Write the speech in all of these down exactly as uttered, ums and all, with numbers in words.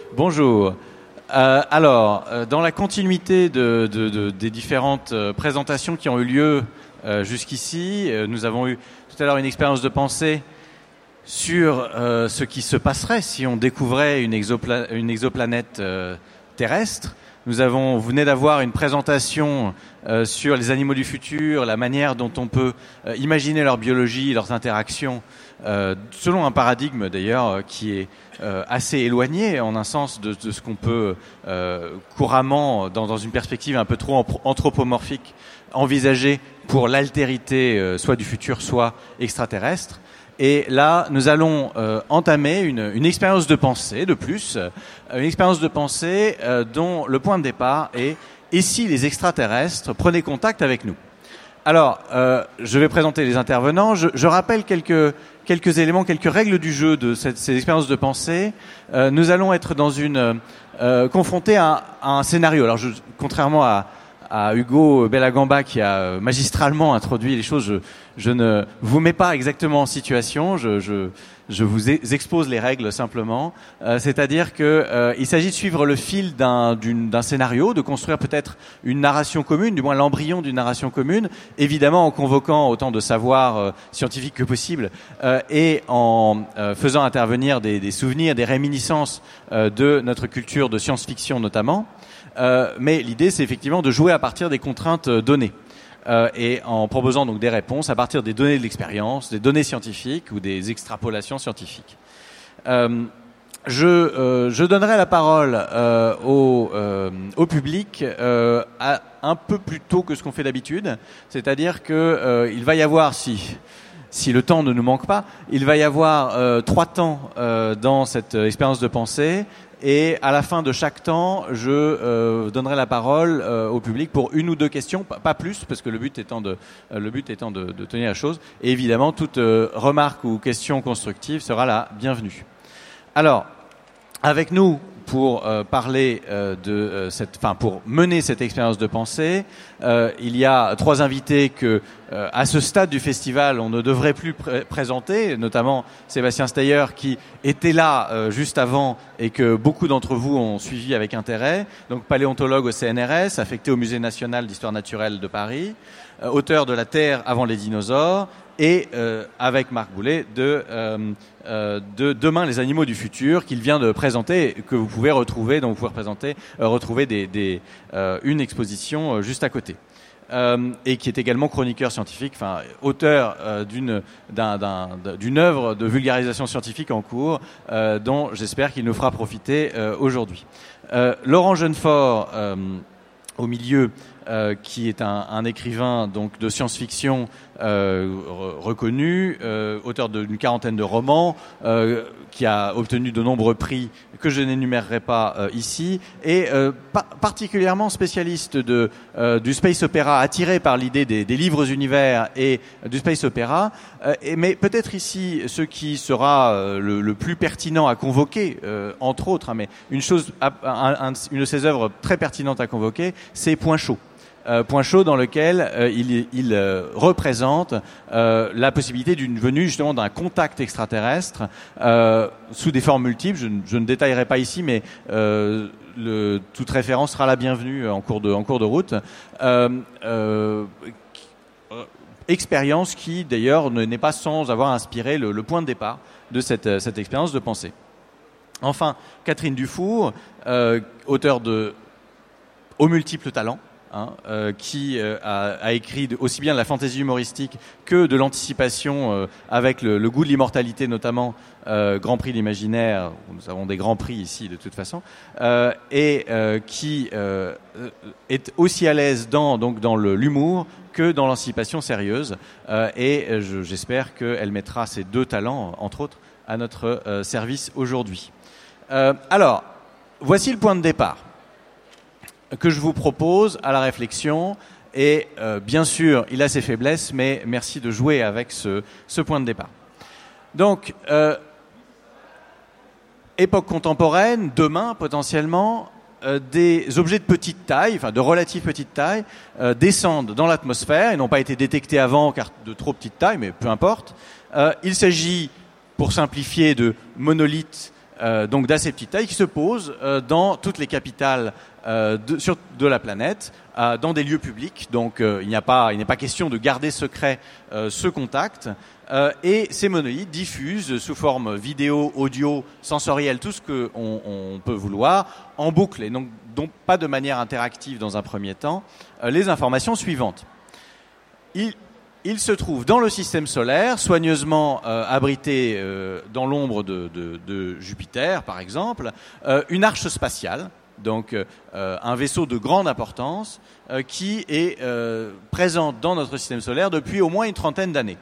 Bonjour. Euh, alors, euh, dans la continuité de, de, de, des différentes euh, présentations qui ont eu lieu euh, jusqu'ici, euh, nous avons eu tout à l'heure une expérience de pensée sur euh, ce qui se passerait si on découvrait une, exopla- une exoplanète euh, terrestre. Nous avons, vous venez d'avoir une présentation euh, sur les animaux du futur, la manière dont on peut euh, imaginer leur biologie, leurs interactions, euh, selon un paradigme d'ailleurs euh, qui est euh, assez éloigné en un sens de, de ce qu'on peut euh, couramment, dans, dans une perspective un peu trop anthropomorphique, envisager pour l'altérité euh, soit du futur, soit extraterrestre. Et là, nous allons euh, entamer une, une expérience de pensée de plus, euh, une expérience de pensée euh, dont le point de départ est « Et si les extraterrestres prenaient contact avec nous ?» Alors, euh, je vais présenter les intervenants. Je, je rappelle quelques, quelques éléments, quelques règles du jeu de cette, ces expériences de pensée. Euh, nous allons être dans une euh, confrontés à, à un scénario. Alors, je, contrairement à à Hugo Bellagamba qui a magistralement introduit les choses, je, je ne vous mets pas exactement en situation, je, je, je vous expose les règles simplement. Euh, c'est-à-dire que euh, il s'agit de suivre le fil d'un, d'une, d'un scénario, de construire peut-être une narration commune, du moins l'embryon d'une narration commune, évidemment en convoquant autant de savoir euh, scientifique que possible euh, et en euh, faisant intervenir des, des souvenirs, des réminiscences euh, de notre culture de science-fiction notamment. Euh, mais l'idée, c'est effectivement de jouer à partir des contraintes données euh, et en proposant donc des réponses à partir des données de l'expérience, des données scientifiques ou des extrapolations scientifiques. Euh, je, euh, je donnerai la parole euh, au, euh, au public euh, à, un peu plus tôt que ce qu'on fait d'habitude, c'est-à-dire que euh, il va y avoir, si si le temps ne nous manque pas, il va y avoir euh, trois temps euh, dans cette expérience de pensée. Et à la fin de chaque temps, je euh, donnerai la parole euh, au public pour une ou deux questions, pas plus, parce que le but étant de, euh, le but étant de, de tenir la chose. Et évidemment, toute euh, remarque ou question constructive sera la bienvenue. Alors, avec nous pour euh, parler euh, de euh, cette, enfin pour mener cette expérience de pensée, euh, il y a trois invités que, euh, à ce stade du festival, on ne devrait plus pr- présenter, notamment Sébastien Steyer qui était là euh, juste avant et que beaucoup d'entre vous ont suivi avec intérêt. Donc paléontologue au C N R S, affecté au Musée national d'histoire naturelle de Paris, euh, auteur de La Terre avant les dinosaures. Et euh, avec Marc Boulet de, euh, euh, de Demain les animaux du futur qu'il vient de présenter, que vous pouvez retrouver, donc vous pouvez représenter, euh, retrouver des, des, euh, une exposition euh, juste à côté. Euh, et qui est également chroniqueur scientifique, enfin auteur euh, d'une, d'un, d'un, d'une œuvre de vulgarisation scientifique en cours, euh, dont j'espère qu'il nous fera profiter euh, aujourd'hui. Euh, Laurent Jeunefort, euh, au milieu, euh, qui est un, un écrivain donc de science-fiction euh, re- reconnu, euh, auteur d'une quarantaine de romans, euh, qui a obtenu de nombreux prix que je n'énumérerai pas euh, ici, et euh, pa- particulièrement spécialiste de euh, du space opéra, attiré par l'idée des, des livres univers et euh, du space opéra. Euh, et, mais peut-être ici, ce qui sera euh, le, le plus pertinent à convoquer, euh, entre autres, hein, mais une chose, un, un, une de ses œuvres très pertinentes à convoquer, c'est Point chaud. Euh, point chaud dans lequel euh, il, il euh, représente euh, la possibilité d'une venue justement d'un contact extraterrestre euh, sous des formes multiples. Je, je ne détaillerai pas ici, mais euh, le, toute référence sera la bienvenue en cours de, en cours de route. Euh, euh, expérience qui d'ailleurs n'est pas sans avoir inspiré le, le point de départ de cette, cette expérience de pensée. Enfin, Catherine Dufour, euh, auteure de Aux multiples talents, Hein, euh, qui euh, a, a écrit de, aussi bien de la fantaisie humoristique que de l'anticipation euh, avec le, le goût de l'immortalité, notamment euh, Grand Prix de l'imaginaire, nous avons des grands prix ici de toute façon, euh, et euh, qui euh, est aussi à l'aise dans, donc, dans le, l'humour que dans l'anticipation sérieuse, euh, et je, j'espère qu'elle mettra ces deux talents, entre autres, à notre euh, service aujourd'hui. Euh, alors, voici le point de départ que je vous propose à la réflexion. Et euh, bien sûr, il a ses faiblesses, mais merci de jouer avec ce, ce point de départ. Donc, euh, époque contemporaine, demain potentiellement, euh, des objets de petite taille, enfin de relative petite taille, euh, descendent dans l'atmosphère et n'ont pas été détectés avant car de trop petite taille, mais peu importe. Euh, il s'agit, pour simplifier, de monolithes euh, donc d'assez petite taille, qui se posent euh, dans toutes les capitales euh, de, sur, de la planète, euh, dans des lieux publics. Donc euh, il n'y a pas, il n'est pas question de garder secret euh, ce contact. Euh, et ces monolithes diffusent sous forme vidéo, audio, sensorielle, tout ce qu'on on peut vouloir, en boucle, et donc, donc pas de manière interactive dans un premier temps, euh, les informations suivantes. Il, il se trouve dans le système solaire, soigneusement euh, abrité euh, dans l'ombre de, de, de Jupiter, par exemple, euh, une arche spatiale, donc euh, un vaisseau de grande importance, euh, qui est euh, présent dans notre système solaire depuis au moins une trentaine d'années.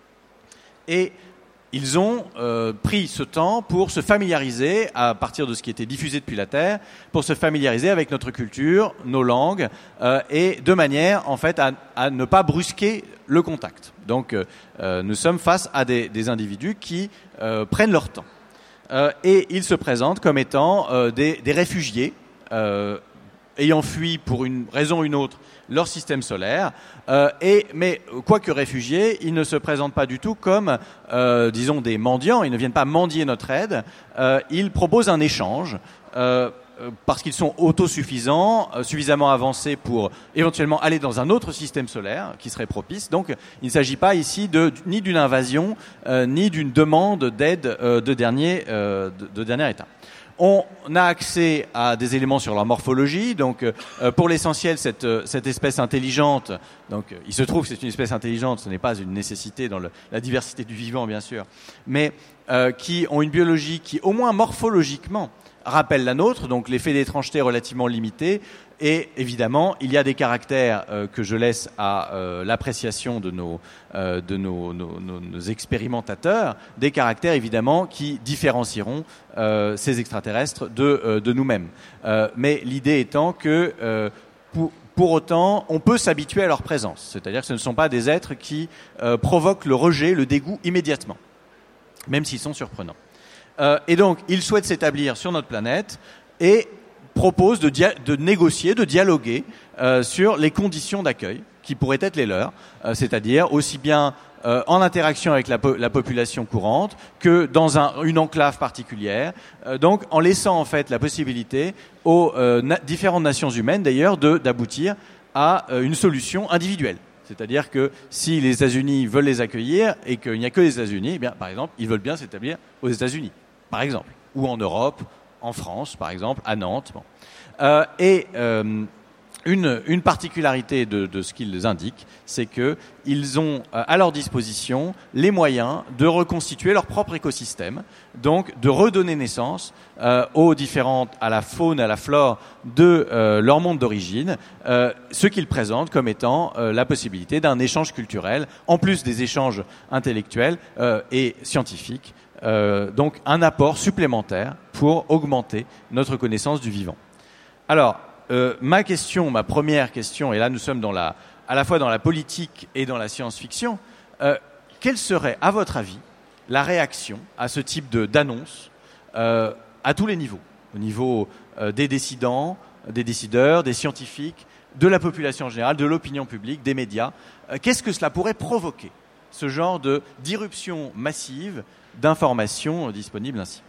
Et ils ont euh, pris ce temps pour se familiariser, à partir de ce qui était diffusé depuis la Terre, pour se familiariser avec notre culture, nos langues, euh, et de manière, en fait, à, à ne pas brusquer le contact. Donc, euh, nous sommes face à des, des individus qui euh, prennent leur temps. Euh, et ils se présentent comme étant euh, des, des réfugiés, euh, ayant fui pour une raison ou une autre leur système solaire, euh, et, mais quoique réfugiés, ils ne se présentent pas du tout comme, euh, disons, des mendiants, ils ne viennent pas mendier notre aide, euh, ils proposent un échange, euh, parce qu'ils sont autosuffisants, euh, suffisamment avancés pour éventuellement aller dans un autre système solaire qui serait propice. Donc il ne s'agit pas ici de, ni d'une invasion, euh, ni d'une demande d'aide euh, de, dernier, euh, de, de dernier état. On a accès à des éléments sur leur morphologie. Donc, euh, pour l'essentiel, cette, cette espèce intelligente, donc, il se trouve que c'est une espèce intelligente, ce n'est pas une nécessité dans le, la diversité du vivant, bien sûr, mais euh, qui ont une biologie qui, au moins morphologiquement, rappelle la nôtre, donc l'effet d'étrangeté relativement limité. Et évidemment, il y a des caractères euh, que je laisse à euh, l'appréciation de, nos, euh, de nos, nos, nos, nos expérimentateurs, des caractères évidemment qui différencieront euh, ces extraterrestres de, euh, de nous-mêmes. Euh, mais l'idée étant que euh, pour, pour autant, on peut s'habituer à leur présence. C'est-à-dire que ce ne sont pas des êtres qui euh, provoquent le rejet, le dégoût immédiatement, même s'ils sont surprenants. Euh, et donc, ils souhaitent s'établir sur notre planète et propose de, dia- de négocier, de dialoguer euh, sur les conditions d'accueil qui pourraient être les leurs, euh, c'est-à-dire aussi bien euh, en interaction avec la, po- la population courante que dans un, une enclave particulière, euh, donc en laissant en fait la possibilité aux euh, na- différentes nations humaines d'ailleurs de, d'aboutir à euh, une solution individuelle. C'est-à-dire que si les États-Unis veulent les accueillir et qu'il n'y a que les États-Unis, eh bien, par exemple, ils veulent bien s'établir aux États-Unis, par exemple, ou en Europe, en France, par exemple, à Nantes. Bon. Euh, et euh, une, une particularité de, de ce qu'ils indiquent, c'est qu'ils ont euh, à leur disposition les moyens de reconstituer leur propre écosystème, donc de redonner naissance euh, aux différentes, à la faune, à la flore de euh, leur monde d'origine, euh, ce qu'ils présentent comme étant euh, la possibilité d'un échange culturel, en plus des échanges intellectuels euh, et scientifiques. Euh, donc un apport supplémentaire pour augmenter notre connaissance du vivant. Alors, euh, ma question, ma première question, et là nous sommes dans la, à la fois dans la politique et dans la science-fiction, euh, quelle serait, à votre avis, la réaction à ce type de, d'annonce euh, à tous les niveaux, au niveau euh, des décidants, des décideurs, des scientifiques, de la population en général, de l'opinion publique, des médias. Euh, qu'est-ce que cela pourrait provoquer, ce genre de, d'irruption massive d'informations disponibles ainsi?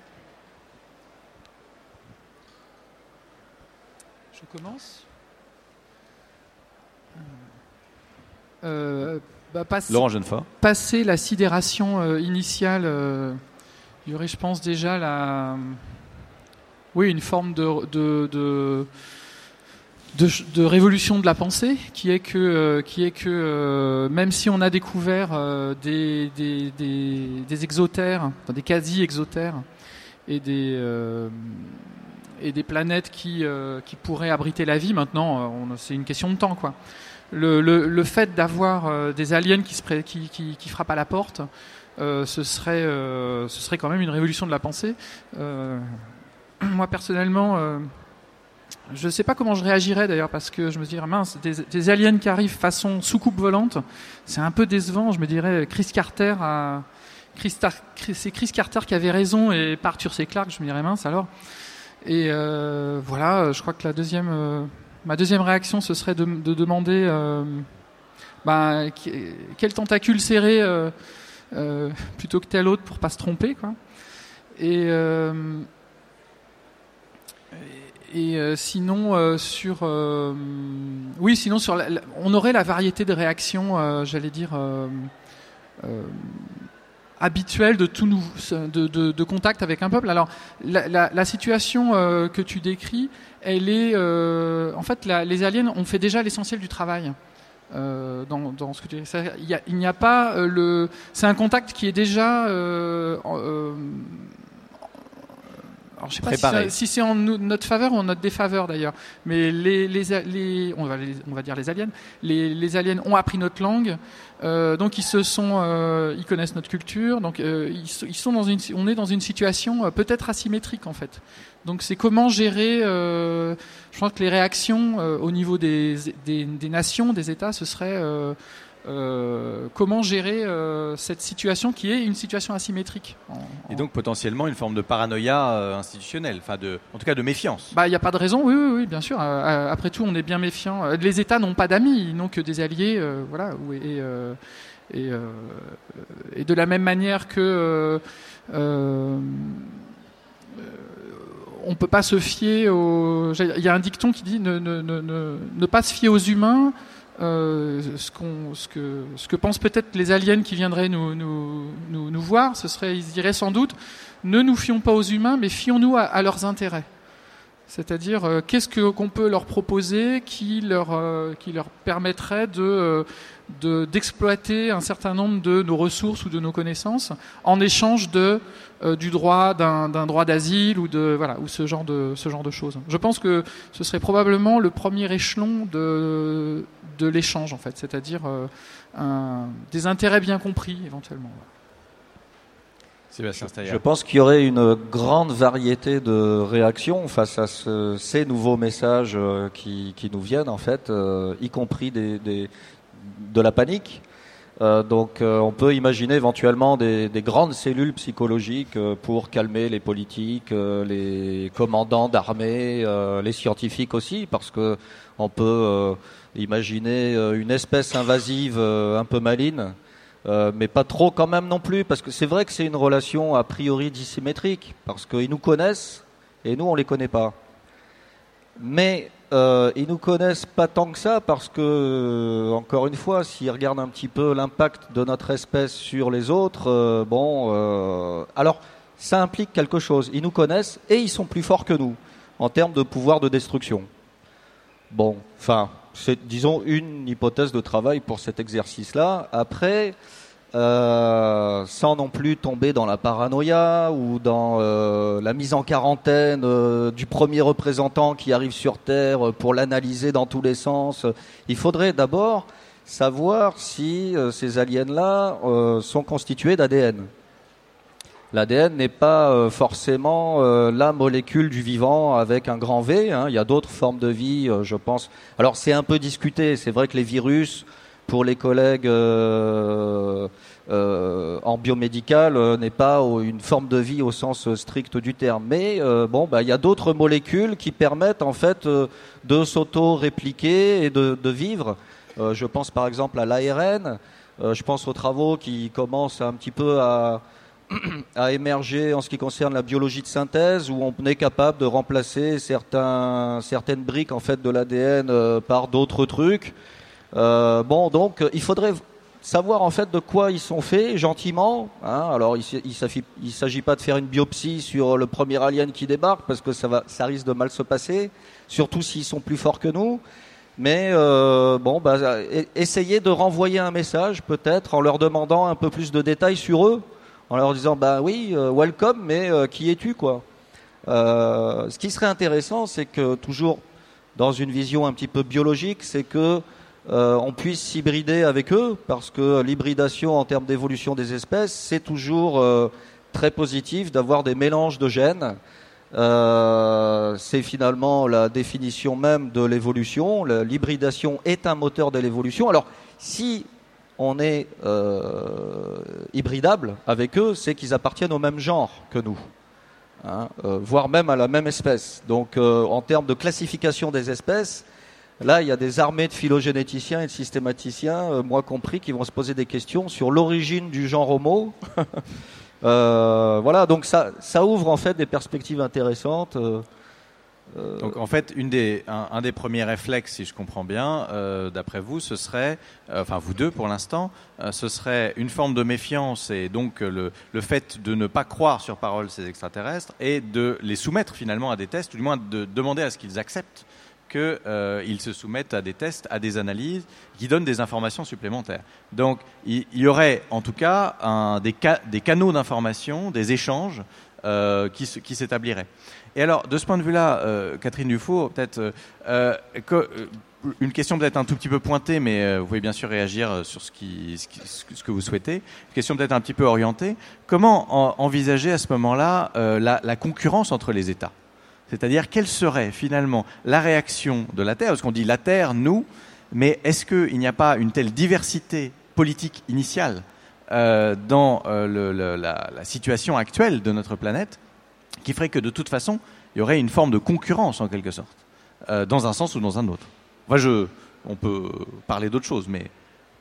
Je commence. Euh, bah, passe, Laurent Jeunefort. Passer la sidération euh, initiale, euh, il y aurait, je pense, déjà la, oui, une forme de, de, de, de, de révolution de la pensée, qui est que, euh, qui est que euh, même si on a découvert euh, des, des, des, des exotères, enfin, des quasi-exotères, et des euh, et des planètes qui euh, qui pourraient abriter la vie, maintenant, on, c'est une question de temps, quoi. Le, le, le fait d'avoir euh, des aliens qui, se pré- qui, qui, qui frappent à la porte, euh, ce serait euh, ce serait quand même une révolution de la pensée. Euh, moi personnellement, euh, je ne sais pas comment je réagirais d'ailleurs, parce que je me dirais mince, des, des aliens qui arrivent façon soucoupe volante, c'est un peu décevant. Je me dirais Chris Carter a Chris Tar- c'est Chris Carter qui avait raison et pas Arthur C. Clarke. Je me dirais mince alors. Et euh, voilà, je crois que la deuxième, euh, ma deuxième réaction, ce serait de, de demander euh, bah, quel tentacule serré euh, euh, plutôt que tel autre pour pas se tromper, quoi. Et, euh, et euh, sinon, euh, sur, euh, oui, sinon sur, la, la, on aurait la variété de réactions, euh, j'allais dire, euh, euh, habituelle de tout nouveau, de, de, de contact avec un peuple. Alors, la, la, la situation euh, que tu décris, elle est, euh, en fait, la, les aliens ont fait déjà l'essentiel du travail. Euh, dans, dans ce que tu dis. Ça, il, y a, il n'y a pas euh, le. C'est un contact qui est déjà. Euh, euh, alors, je sais pas si c'est, si c'est en notre faveur ou en notre défaveur d'ailleurs. Mais les, les, les, on va, les, on va dire les aliens. Les, les aliens ont appris notre langue, euh, donc ils se sont, euh, ils connaissent notre culture. Donc euh, ils, ils sont dans une, on est dans une situation euh, peut-être asymétrique en fait. Donc c'est comment gérer. Euh, je pense que les réactions euh, au niveau des, des, des nations, des États, ce serait euh, euh, comment gérer euh, cette situation qui est une situation asymétrique. En, en... Et donc potentiellement une forme de paranoïa euh, institutionnelle, enfin de, en tout cas de méfiance. Bah il n'y a pas de raison, oui, oui, oui bien sûr. Euh, après tout, on est bien méfiant. Les États n'ont pas d'amis, ils n'ont que des alliés, euh, voilà. Et, euh, et, euh, et de la même manière que euh, euh, on peut pas se fier aux. Il y a un dicton qui dit ne, ne, ne, ne, ne pas se fier aux humains. Euh, ce, qu'on, ce, que, ce que pensent peut-être les aliens qui viendraient nous, nous, nous, nous voir, ce serait, ils diraient sans doute, ne nous fions pas aux humains, mais fions-nous à, à leurs intérêts. C'est-à-dire, euh, qu'est-ce que, qu'on peut leur proposer qui leur, euh, qui leur permettrait de, de, d'exploiter un certain nombre de nos ressources ou de nos connaissances en échange de, euh, du droit d'un, d'un droit d'asile ou de, voilà, ou ce genre de, ce genre de choses. Je pense que ce serait probablement le premier échelon de, de l'échange, en fait. C'est-à-dire, euh, un, des intérêts bien compris, éventuellement. Sébastien Steyer. Je pense qu'il y aurait une grande variété de réactions face à ce, ces nouveaux messages euh, qui, qui nous viennent, en fait, euh, y compris des, des, de la panique. Euh, donc euh, on peut imaginer éventuellement des, des grandes cellules psychologiques euh, pour calmer les politiques, euh, les commandants d'armée, euh, les scientifiques aussi, parce que on peut euh, imaginer une espèce invasive euh, un peu maligne. Euh, mais pas trop quand même non plus, parce que c'est vrai que c'est une relation a priori dissymétrique, parce qu'ils nous connaissent et nous on les connaît pas. Mais euh, ils nous connaissent pas tant que ça, parce que euh, encore une fois, s'ils regardent un petit peu l'impact de notre espèce sur les autres, euh, bon, euh, alors ça implique quelque chose. Ils nous connaissent et ils sont plus forts que nous en termes de pouvoir de destruction. Bon, enfin. C'est, disons, une hypothèse de travail pour cet exercice-là. Après, euh, sans non plus tomber dans la paranoïa ou dans euh, la mise en quarantaine euh, du premier représentant qui arrive sur Terre pour l'analyser dans tous les sens, il faudrait d'abord savoir si euh, ces aliens-là euh, sont constitués d'A D N. L'A D N n'est pas euh, forcément euh, la molécule du vivant avec un grand V. Hein. Il y a d'autres formes de vie, euh, je pense. Alors c'est un peu discuté. C'est vrai que les virus, pour les collègues euh, euh, en biomédical, euh, n'est pas au, une forme de vie au sens strict du terme. Mais euh, bon, bah il y a d'autres molécules qui permettent en fait euh, de s'auto-répliquer et de, de vivre. Euh, je pense par exemple à l'A R N. Euh, je pense aux travaux qui commencent un petit peu à à émerger en ce qui concerne la biologie de synthèse, où on est capable de remplacer certains, certaines briques en fait de l'A D N euh, par d'autres trucs. Euh, bon, donc il faudrait savoir en fait de quoi ils sont faits gentiment. Hein. Alors il ne s'agit pas de faire une biopsie sur le premier alien qui débarque, parce que ça va, ça risque de mal se passer, surtout s'ils sont plus forts que nous. Mais euh, bon, bah, essayez de renvoyer un message peut-être en leur demandant un peu plus de détails sur eux. En leur disant, bah oui, euh, welcome, mais euh, qui es-tu, quoi. Euh, ce qui serait intéressant, c'est que, toujours dans une vision un petit peu biologique, c'est que euh, on puisse s'hybrider avec eux, parce que l'hybridation en termes d'évolution des espèces, c'est toujours euh, très positif d'avoir des mélanges de gènes. Euh, c'est finalement la définition même de l'évolution. L'hybridation est un moteur de l'évolution. Alors, si on est euh, hybridable avec eux, c'est qu'ils appartiennent au même genre que nous, hein, euh, voire même à la même espèce. Donc euh, en termes de classification des espèces, là il y a des armées de phylogénéticiens et de systématiciens, euh, moi compris, qui vont se poser des questions sur l'origine du genre Homo Euh, voilà, donc ça, ça ouvre en fait des perspectives intéressantes. Euh, euh... Donc en fait, une des, un, un des premiers réflexes, si je comprends bien, euh, d'après vous, ce serait, euh, enfin vous deux pour l'instant, euh, ce serait une forme de méfiance et donc euh, le, le fait de ne pas croire sur parole ces extraterrestres et de les soumettre finalement à des tests, ou du moins de demander à ce qu'ils acceptent qu'ils euh, se soumettent à des tests, à des analyses qui donnent des informations supplémentaires. Donc il, il y aurait en tout cas un, des, ca- des canaux d'information, des échanges euh, qui, se, qui s'établiraient. Et alors, de ce point de vue-là, euh, Catherine Dufault, peut-être euh, que, euh, une question peut-être un tout petit peu pointée, mais euh, vous pouvez bien sûr réagir sur ce, qui, ce, qui, ce que vous souhaitez. Une question peut-être un petit peu orientée. Comment en, envisager à ce moment-là euh, la, la concurrence entre les États ? C'est-à-dire, quelle serait finalement la réaction de la Terre ? Parce qu'on dit la Terre, nous, mais est-ce qu'il n'y a pas une telle diversité politique initiale euh, dans euh, le, le, la, la situation actuelle de notre planète qui ferait que de toute façon, il y aurait une forme de concurrence en quelque sorte, euh, dans un sens ou dans un autre ? Moi, je, on peut parler d'autre chose, mais...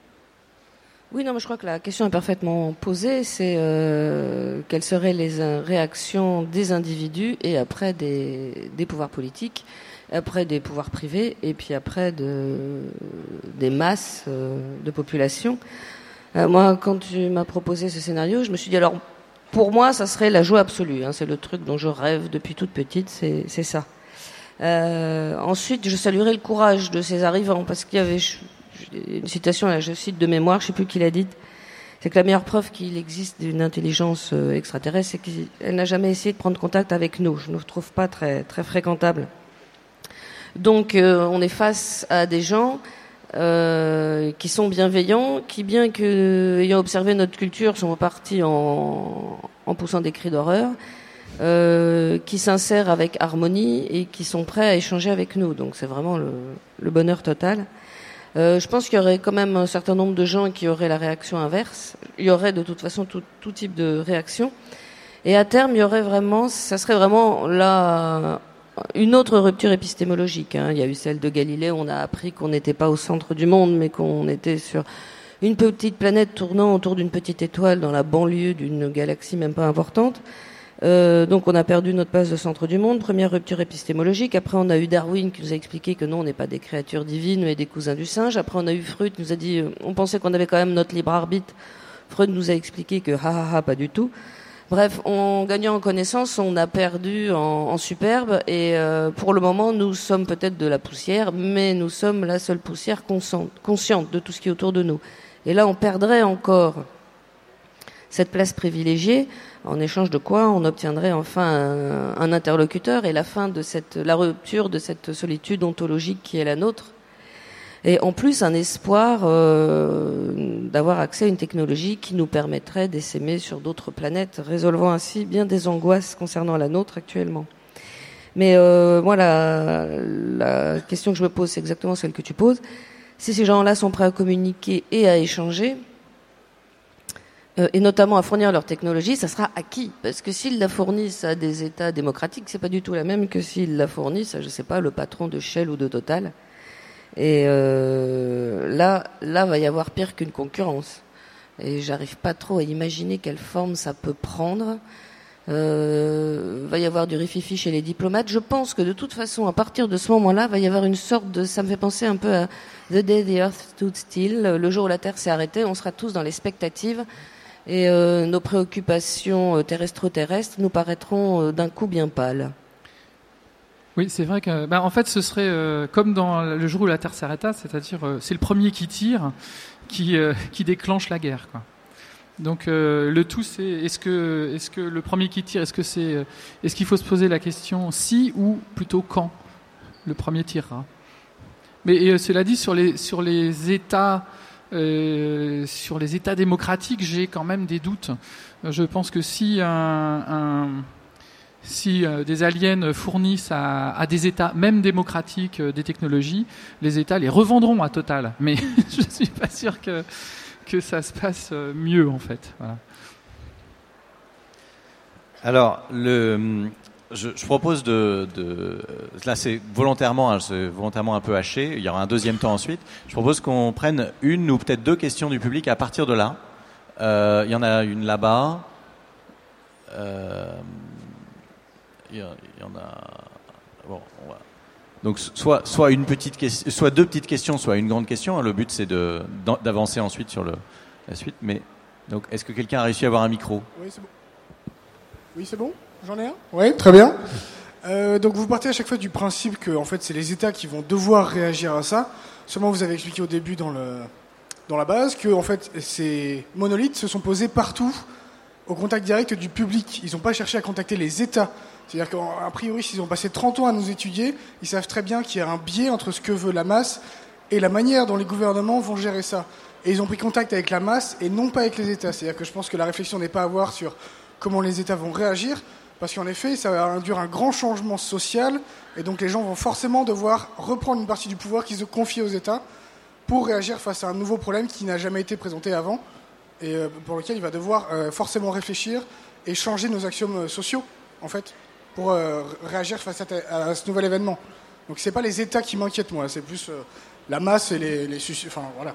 Oui, non, mais je crois que la question est parfaitement posée. C'est euh, quelles seraient les euh, réactions des individus et après des, des pouvoirs politiques, après des pouvoirs privés et puis après de, des masses euh, de population. Euh, moi, quand tu m'as proposé ce scénario, je me suis dit, alors, pour moi, ça serait la joie absolue. Hein, c'est le truc dont je rêve depuis toute petite, c'est, c'est ça. Euh, ensuite, je saluerais le courage de ces arrivants parce qu'il y avait... Je, une citation, là, je cite de mémoire, je ne sais plus qui l'a dite, c'est que la meilleure preuve qu'il existe d'une intelligence extraterrestre, c'est qu'elle n'a jamais essayé de prendre contact avec nous. Je ne le trouve pas très, très fréquentable. Donc, euh, on est face à des gens euh, qui sont bienveillants, qui, bien que ayant observé notre culture, sont repartis en, en poussant des cris d'horreur, euh, qui s'insèrent avec harmonie et qui sont prêts à échanger avec nous. Donc, c'est vraiment le, le bonheur total. Euh, je pense qu'il y aurait quand même un certain nombre de gens qui auraient la réaction inverse. Il y aurait de toute façon tout, tout type de réaction. Et à terme, il y aurait vraiment, ça serait vraiment là une autre rupture épistémologique. Hein. Il y a eu celle de Galilée, où on a appris qu'on n'était pas au centre du monde, mais qu'on était sur une petite planète tournant autour d'une petite étoile dans la banlieue d'une galaxie même pas importante. Euh, donc on a perdu notre place de centre du monde, première rupture épistémologique. Après on a eu Darwin qui nous a expliqué que non, on n'est pas des créatures divines mais des cousins du singe. Après on a eu Freud qui nous a dit, euh, on pensait qu'on avait quand même notre libre arbitre. Freud nous a expliqué que ha ha ha, pas du tout. Bref, en gagnant en connaissance, on a perdu en, en superbe et euh, pour le moment nous sommes peut-être de la poussière, mais nous sommes la seule poussière consciente, consciente de tout ce qui est autour de nous. Et là on perdrait encore cette place privilégiée, en échange de quoi on obtiendrait enfin un, un interlocuteur et la fin de cette, la rupture de cette solitude ontologique qui est la nôtre. Et en plus, un espoir euh, d'avoir accès à une technologie qui nous permettrait d'essaimer sur d'autres planètes, résolvant ainsi bien des angoisses concernant la nôtre actuellement. Mais euh, moi, la, la question que je me pose, c'est exactement celle que tu poses. Si ces gens-là sont prêts à communiquer et à échanger, et notamment à fournir leur technologie, ça sera à qui ? Parce que s'ils la fournissent à des États démocratiques, c'est pas du tout la même que s'ils la fournissent à, je sais pas, le patron de Shell ou de Total. Et euh, là, là, va y avoir pire qu'une concurrence. Et j'arrive pas trop à imaginer quelle forme ça peut prendre. Euh, va y avoir du rififi chez les diplomates. Je pense que de toute façon, à partir de ce moment-là, va y avoir une sorte de... Ça me fait penser un peu à The Day the Earth Stood Still. Le jour où la Terre s'est arrêtée, on sera tous dans l'expectative. Et euh, nos préoccupations terrestro-terrestres nous paraîtront euh, d'un coup bien pâles. Oui, c'est vrai que, bah, en fait, ce serait euh, comme dans le jour où la Terre s'arrêta, c'est-à-dire euh, c'est le premier qui tire qui, euh, qui déclenche la guerre, quoi. Donc euh, le tout, c'est est-ce que, est-ce que le premier qui tire, est-ce que c'est, est-ce qu'il faut se poser la question si ou plutôt quand le premier tirera. Mais et, cela dit, sur les sur les États. Euh, sur les États démocratiques, j'ai quand même des doutes. Je pense que si, un, un, si euh, des aliens fournissent à, à des États, même démocratiques, euh, des technologies, les États les revendront à Total. Mais je ne suis pas sûr que, que ça se passe mieux, en fait. Voilà. Alors, le... Je, je propose de, de là c'est volontairement, hein, c'est volontairement un peu haché. Il y aura un deuxième temps ensuite. Je propose qu'on prenne une ou peut-être deux questions du public à partir de là. Euh, il y en a une là-bas, euh, il y, y en a. Bon, on va. Donc soit soit une petite question, soit deux petites questions, soit une grande question. Le but c'est de d'avancer ensuite sur le la suite. Mais donc est-ce que quelqu'un a réussi à avoir un micro? Oui, c'est bon. Oui, c'est bon. J'en ai un. Oui, très bien. Euh, donc vous partez à chaque fois du principe que en fait c'est les États qui vont devoir réagir à ça. Seulement vous avez expliqué au début dans le dans la base que en fait ces monolithes se sont posés partout au contact direct du public. Ils n'ont pas cherché à contacter les États. C'est-à-dire qu'a priori, s'ils ont passé trente ans à nous étudier, ils savent très bien qu'il y a un biais entre ce que veut la masse et la manière dont les gouvernements vont gérer ça. Et ils ont pris contact avec la masse et non pas avec les États. C'est-à-dire que je pense que la réflexion n'est pas à avoir sur comment les États vont réagir, parce qu'en effet, ça va induire un grand changement social, et donc les gens vont forcément devoir reprendre une partie du pouvoir qu'ils ont confié aux États pour réagir face à un nouveau problème qui n'a jamais été présenté avant, et pour lequel il va devoir forcément réfléchir et changer nos axiomes sociaux, en fait, pour euh, réagir face à, ta, à ce nouvel événement. Donc c'est pas les États qui m'inquiètent, moi, c'est plus euh, la masse et les, les enfin voilà.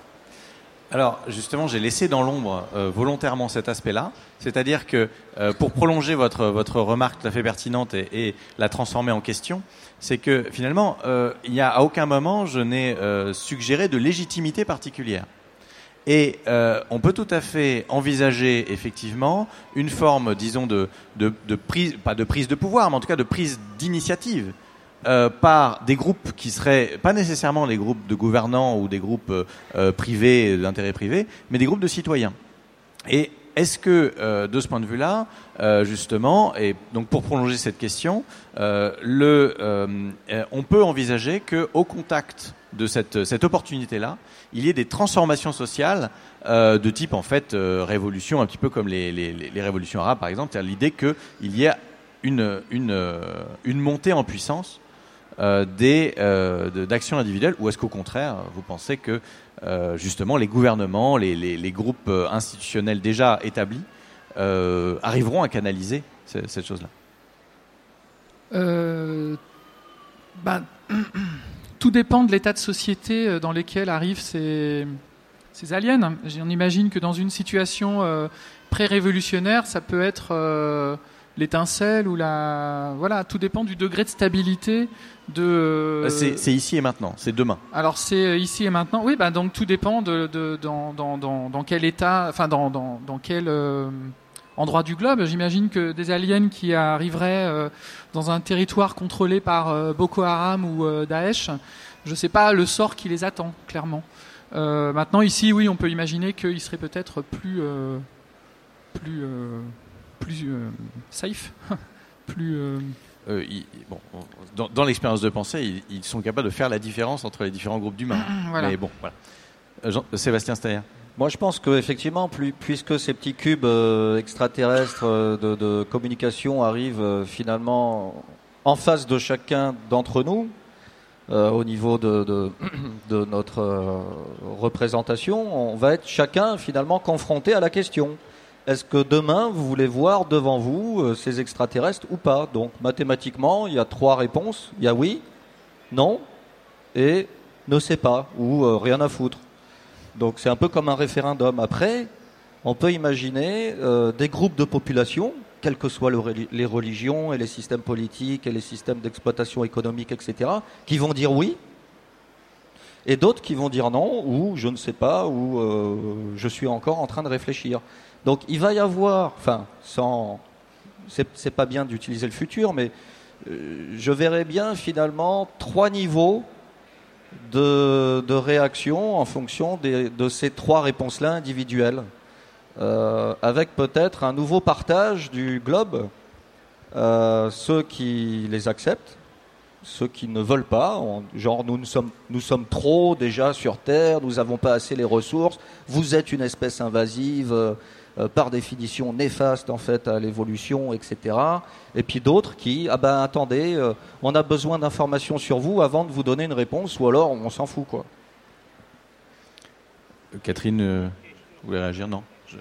Alors justement, j'ai laissé dans l'ombre euh, volontairement cet aspect-là, c'est-à-dire que euh, pour prolonger votre votre remarque tout à fait pertinente et, et la transformer en question, c'est que finalement, euh, il y a à aucun moment je n'ai euh, suggéré de légitimité particulière. Et euh, on peut tout à fait envisager effectivement une forme, disons, de, de, de prise, pas de prise de pouvoir, mais en tout cas de prise d'initiative euh, par des groupes qui seraient pas nécessairement les groupes de gouvernants ou des groupes euh, privés, d'intérêt privé, mais des groupes de citoyens. Et est-ce que, euh, de ce point de vue-là, euh, justement, et donc pour prolonger cette question, euh, le, euh, on peut envisager que, au contact de cette, cette opportunité-là, il y ait des transformations sociales euh, de type en fait euh, révolution, un petit peu comme les, les, les révolutions arabes par exemple, c'est-à-dire l'idée qu'il y ait une, une, une montée en puissance euh, des, euh, de, d'actions individuelles, ou est-ce qu'au contraire vous pensez que euh, justement les gouvernements, les, les, les groupes institutionnels déjà établis euh, arriveront à canaliser cette, cette chose-là? euh, ben... Tout dépend de l'état de société dans lequel arrivent ces, ces aliens. On imagine que dans une situation euh, pré-révolutionnaire, ça peut être euh, l'étincelle ou la... Voilà, tout dépend du degré de stabilité de... C'est, c'est ici et maintenant, c'est demain. Alors c'est ici et maintenant, oui, bah, donc tout dépend de, de, dans, dans, dans, dans quel état, enfin dans, dans, dans quel... Euh, endroit du globe. J'imagine que des aliens qui arriveraient euh, dans un territoire contrôlé par euh, Boko Haram ou euh, Daesh, je ne sais pas le sort qui les attend, clairement. Euh, maintenant, ici, oui, on peut imaginer qu'ils seraient peut-être plus, euh, plus, euh, plus euh, safe, plus... Euh... Euh, ils, bon, dans, dans l'expérience de pensée, ils, ils sont capables de faire la différence entre les différents groupes d'humains. Voilà. Mais bon, voilà. Euh, Jean, Sébastien Stayer. Moi, je pense qu'effectivement, puisque ces petits cubes euh, extraterrestres euh, de, de communication arrivent euh, finalement en face de chacun d'entre nous, euh, au niveau de, de, de notre euh, représentation, on va être chacun finalement confronté à la question. Est-ce que demain, vous voulez voir devant vous euh, ces extraterrestres ou pas? Donc, mathématiquement, il y a trois réponses. Il y a oui, non et ne sais pas ou euh, rien à foutre. Donc c'est un peu comme un référendum. Après, on peut imaginer euh, des groupes de population, quelles que soient le, les religions et les systèmes politiques et les systèmes d'exploitation économique, et cetera, qui vont dire oui, et d'autres qui vont dire non, ou je ne sais pas, ou euh, je suis encore en train de réfléchir. Donc il va y avoir, enfin, sans, c'est, c'est pas bien d'utiliser le futur, mais euh, je verrais bien finalement trois niveaux De, de réaction en fonction des, de ces trois réponses-là individuelles, euh, avec peut-être un nouveau partage du globe, euh, ceux qui les acceptent, ceux qui ne veulent pas, on, genre nous, nous, sommes, nous sommes trop déjà sur Terre, nous n'avons pas assez les ressources, vous êtes une espèce invasive, euh, euh, par définition néfaste en fait à l'évolution, et cetera. Et puis d'autres qui, ah ben attendez, euh, on a besoin d'informations sur vous avant de vous donner une réponse, ou alors on s'en fout quoi. Catherine, euh, vous voulez réagir? Non. Je...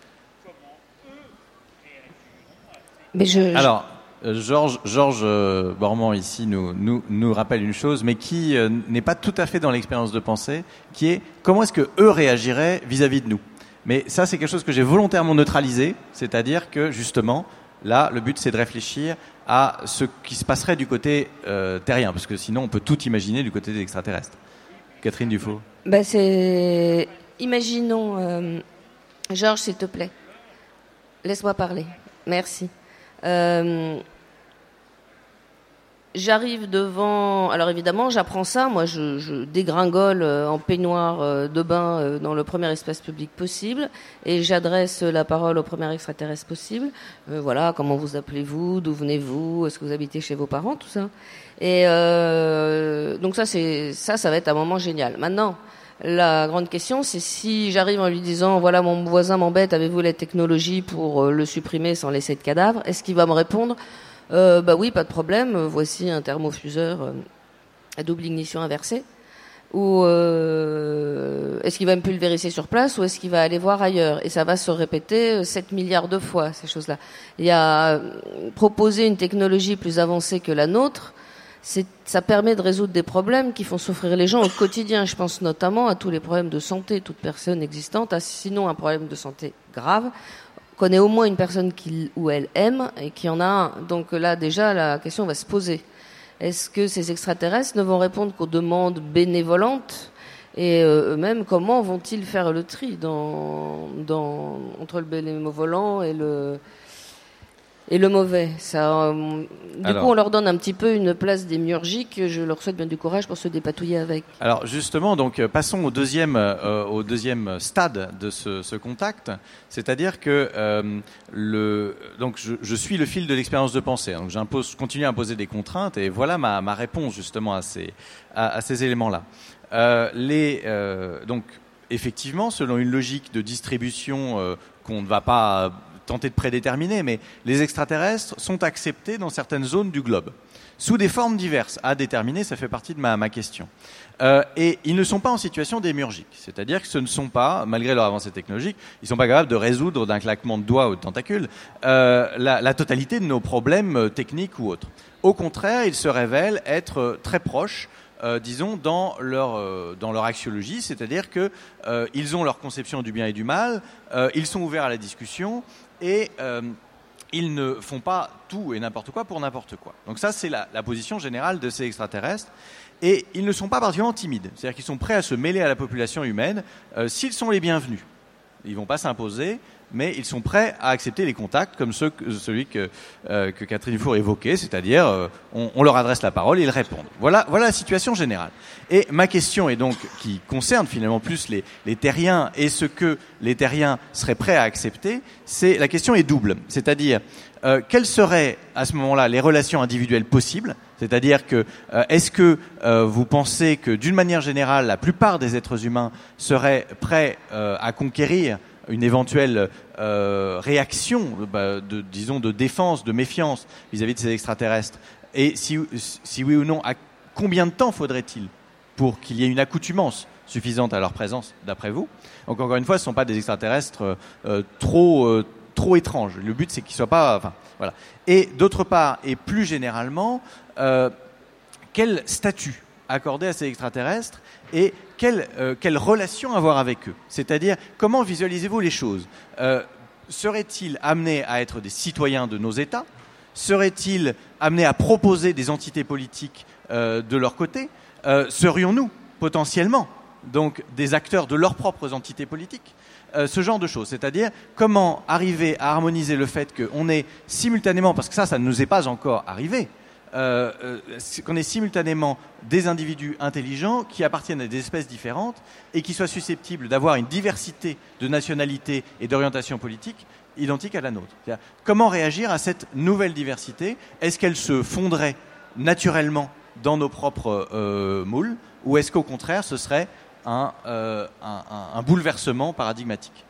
Mais je, Alors, euh, Georges, Georges euh, Bormand ici nous, nous, nous rappelle une chose, mais qui euh, n'est pas tout à fait dans l'expérience de pensée, qui est comment est-ce que eux réagiraient vis-à-vis de nous. Mais ça, c'est quelque chose que j'ai volontairement neutralisé, c'est-à-dire que justement, Là, le but, c'est de réfléchir à ce qui se passerait du côté euh, terrien, parce que sinon, on peut tout imaginer du côté des extraterrestres. Catherine Dufaux. Ben c'est... Imaginons... Euh... Georges, s'il te plaît. Laisse-moi parler. Merci. Euh... J'arrive devant... Alors évidemment, j'apprends ça. Moi, je, je dégringole en peignoir de bain dans le premier espace public possible et j'adresse la parole au premier extraterrestre possible. Euh, voilà, comment vous appelez-vous? D'où venez-vous? Est-ce que vous habitez chez vos parents? Tout ça. Et euh, donc ça, c'est ça, ça va être un moment génial. Maintenant, la grande question, c'est si j'arrive en lui disant, voilà, mon voisin m'embête, avez-vous la technologie pour le supprimer sans laisser de cadavre? Est-ce qu'il va me répondre? Euh, bah oui, pas de problème. Voici un thermofuseur euh, à double ignition inversée. Ou euh, est-ce qu'il va me pulvériser sur place ou est-ce qu'il va aller voir ailleurs? Et ça va se répéter sept milliards de fois, ces choses-là. Il y a euh, proposer une technologie plus avancée que la nôtre. C'est, ça permet de résoudre des problèmes qui font souffrir les gens au quotidien. Je pense notamment à tous les problèmes de santé. Toute personne existante a sinon un problème de santé grave. Connaît au moins une personne qu'il ou elle aime et qui en a un. Donc là, déjà, la question va se poser. Est-ce que ces extraterrestres ne vont répondre qu'aux demandes bénévolentes? Et euh, eux-mêmes, comment vont-ils faire le tri dans, dans, entre le bénévolent et le, et le mauvais? Ça, euh, Du Alors, coup, on leur donne un petit peu une place démiurgique. Je leur souhaite bien du courage pour se dépatouiller avec. Alors justement, donc passons au deuxième, euh, au deuxième stade de ce, ce contact, c'est-à-dire que euh, le, donc je, je suis le fil de l'expérience de pensée. Donc j'impose, je continue à imposer des contraintes, et voilà ma, ma réponse justement à ces, à, à ces éléments-là. Euh, les, euh, donc effectivement, selon une logique de distribution euh, qu'on ne va pas tenter de prédéterminer, mais les extraterrestres sont acceptés dans certaines zones du globe, sous des formes diverses, à déterminer, ça fait partie de ma, ma question. Euh, et ils ne sont pas en situation démiurgique, c'est-à-dire que ce ne sont pas, malgré leur avancée technologique, ils ne sont pas capables de résoudre d'un claquement de doigts ou de tentacules euh, la, la totalité de nos problèmes techniques ou autres. Au contraire, ils se révèlent être très proches, Euh, disons, dans leur, euh, dans leur axiologie, c'est-à-dire qu'ils euh, ont leur conception du bien et du mal, euh, ils sont ouverts à la discussion et euh, ils ne font pas tout et n'importe quoi pour n'importe quoi. Donc ça, c'est la, la position générale de ces extraterrestres. Et ils ne sont pas particulièrement timides, c'est-à-dire qu'ils sont prêts à se mêler à la population humaine euh, s'ils sont les bienvenus. Ils ne vont pas s'imposer, mais ils sont prêts à accepter les contacts comme ceux, celui que, euh, que Catherine Dufour évoquait, c'est-à-dire euh, on, on leur adresse la parole et ils répondent. Voilà, voilà la situation générale. Et ma question est donc, qui concerne finalement plus les, les terriens et ce que les terriens seraient prêts à accepter, c'est la question est double, c'est-à-dire euh, quelles seraient à ce moment-là les relations individuelles possibles, c'est-à-dire que euh, est-ce que euh, vous pensez que d'une manière générale la plupart des êtres humains seraient prêts euh, à conquérir une éventuelle euh, réaction, bah, de, disons, de défense, de méfiance vis-à-vis de ces extraterrestres? Et si, si oui ou non, à combien de temps faudrait-il pour qu'il y ait une accoutumance suffisante à leur présence, d'après vous? Donc encore une fois, ce ne sont pas des extraterrestres euh, trop, euh, trop étranges. Le but, c'est qu'ils ne soient pas... Enfin, voilà. Et d'autre part, et plus généralement, euh, quel statut accorder à ces extraterrestres et quelle, euh, quelle relation avoir avec eux? C'est-à-dire, comment visualisez-vous les choses? euh, Seraient-ils amenés à être des citoyens de nos États? Seraient-ils amenés à proposer des entités politiques euh, de leur côté? euh, Serions-nous potentiellement donc des acteurs de leurs propres entités politiques? Euh, ce genre de choses, c'est-à-dire comment arriver à harmoniser le fait qu'on est simultanément, parce que ça, ça ne nous est pas encore arrivé, Euh, euh, qu'on est simultanément des individus intelligents qui appartiennent à des espèces différentes et qui soient susceptibles d'avoir une diversité de nationalités et d'orientation politique identique à la nôtre. C'est-à-dire, comment réagir à cette nouvelle diversité? Est-ce qu'elle se fondrait naturellement dans nos propres euh, moules, ou est-ce qu'au contraire ce serait un, euh, un, un, un bouleversement paradigmatique?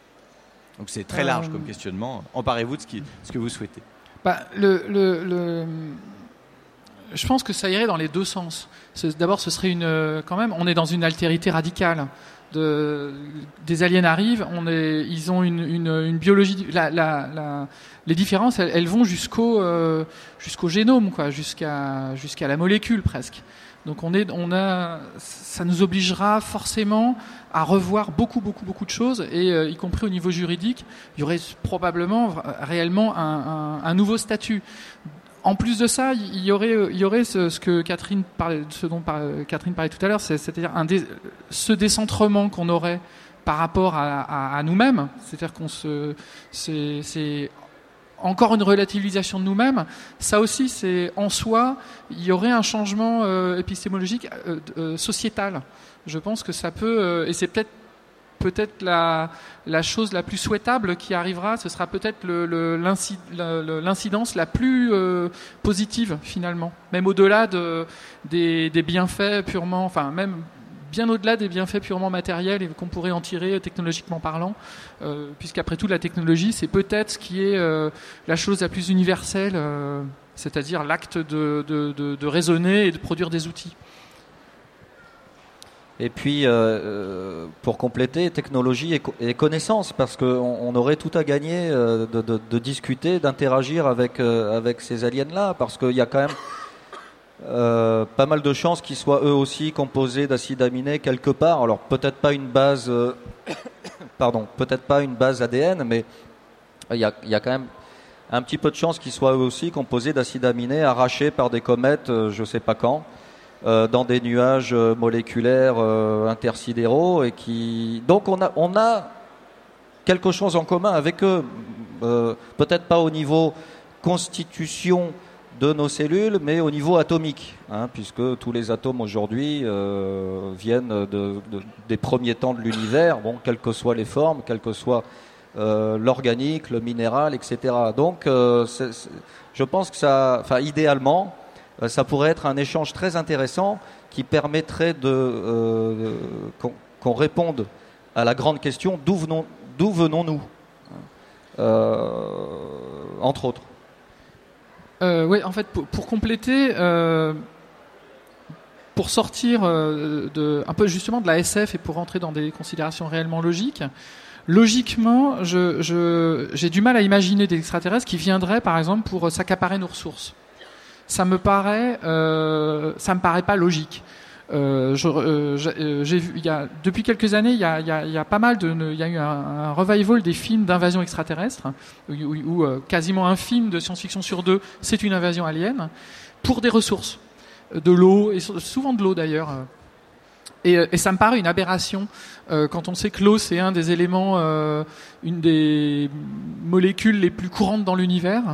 Donc c'est très large euh... comme questionnement. Emparez-vous de ce, qui, ce que vous souhaitez. Bah, le, le, le... je pense que ça irait dans les deux sens. C'est, d'abord, ce serait une, quand même, on est dans une altérité radicale. De, des aliens arrivent, on est, ils ont une, une, une biologie. La, la, la, les différences, elles, elles vont jusqu'au, euh, jusqu'au génome, quoi, jusqu'à, jusqu'à la molécule presque. Donc on est, on a, ça nous obligera forcément à revoir beaucoup, beaucoup, beaucoup de choses, et euh, y compris au niveau juridique, il y aurait probablement réellement un, un, un nouveau statut. En plus de ça, il y aurait, il y aurait ce, ce que Catherine parlait, ce dont par, Catherine parlait tout à l'heure, c'est, c'est-à-dire un dé, ce décentrement qu'on aurait par rapport à, à, à nous-mêmes, c'est-à-dire qu'on se, c'est, c'est encore une relativisation de nous-mêmes. Ça aussi, c'est en soi, il y aurait un changement euh, épistémologique euh, euh, sociétal. Je pense que ça peut, euh, et c'est peut-être peut-être la, la chose la plus souhaitable qui arrivera, ce sera peut-être le, le, l'inci, le, l'incidence la plus euh, positive finalement, même au-delà de, des, des bienfaits purement, enfin même bien au-delà des bienfaits purement matériels et qu'on pourrait en tirer technologiquement parlant, euh, puisqu'après tout la technologie c'est peut-être ce qui est euh, la chose la plus universelle, euh, c'est-à-dire l'acte de, de, de, de raisonner et de produire des outils. Et puis, euh, pour compléter, technologie et, co- et connaissance, parce qu'on on aurait tout à gagner euh, de, de, de discuter, d'interagir avec, euh, avec ces aliens-là, parce qu'il y a quand même euh, pas mal de chances qu'ils soient eux aussi composés d'acides aminés quelque part. Alors peut-être pas une base, euh, pardon, peut-être pas une base A D N, mais il y a, il y a quand même un petit peu de chance qu'ils soient eux aussi composés d'acides aminés arrachés par des comètes, euh, je sais pas quand. Euh, dans des nuages euh, moléculaires euh, intersidéraux, et qui donc on a on a quelque chose en commun avec eux, euh, peut-être pas au niveau constitution de nos cellules, mais au niveau atomique, hein, puisque tous les atomes aujourd'hui euh, viennent de, de, des premiers temps de l'univers, bon, quelles que soient les formes, quel que soit euh, l'organique, le minéral, et cetera. Donc, euh, c'est, c'est, je pense que ça, enfin, idéalement, ça pourrait être un échange très intéressant qui permettrait de, euh, qu'on, qu'on réponde à la grande question d'où, venons, d'où venons-nous, euh, entre autres. Euh, oui, en fait, pour, pour compléter, euh, pour sortir euh, de, un peu justement de la S F et pour rentrer dans des considérations réellement logiques, logiquement, je, je, j'ai du mal à imaginer des extraterrestres qui viendraient, par exemple, pour s'accaparer nos ressources. Ça me paraît, euh, ça me paraît pas logique. Euh, je, euh, j'ai vu, il y a depuis quelques années, il y a, il y a, il y a pas mal de, il y a eu un, un revival des films d'invasion extraterrestre, où, où, où euh, quasiment un film de science-fiction sur deux, c'est une invasion alien, pour des ressources, de l'eau, et souvent de l'eau d'ailleurs. Et, et ça me paraît une aberration euh, quand on sait que l'eau c'est un des éléments, euh, une des molécules les plus courantes dans l'univers.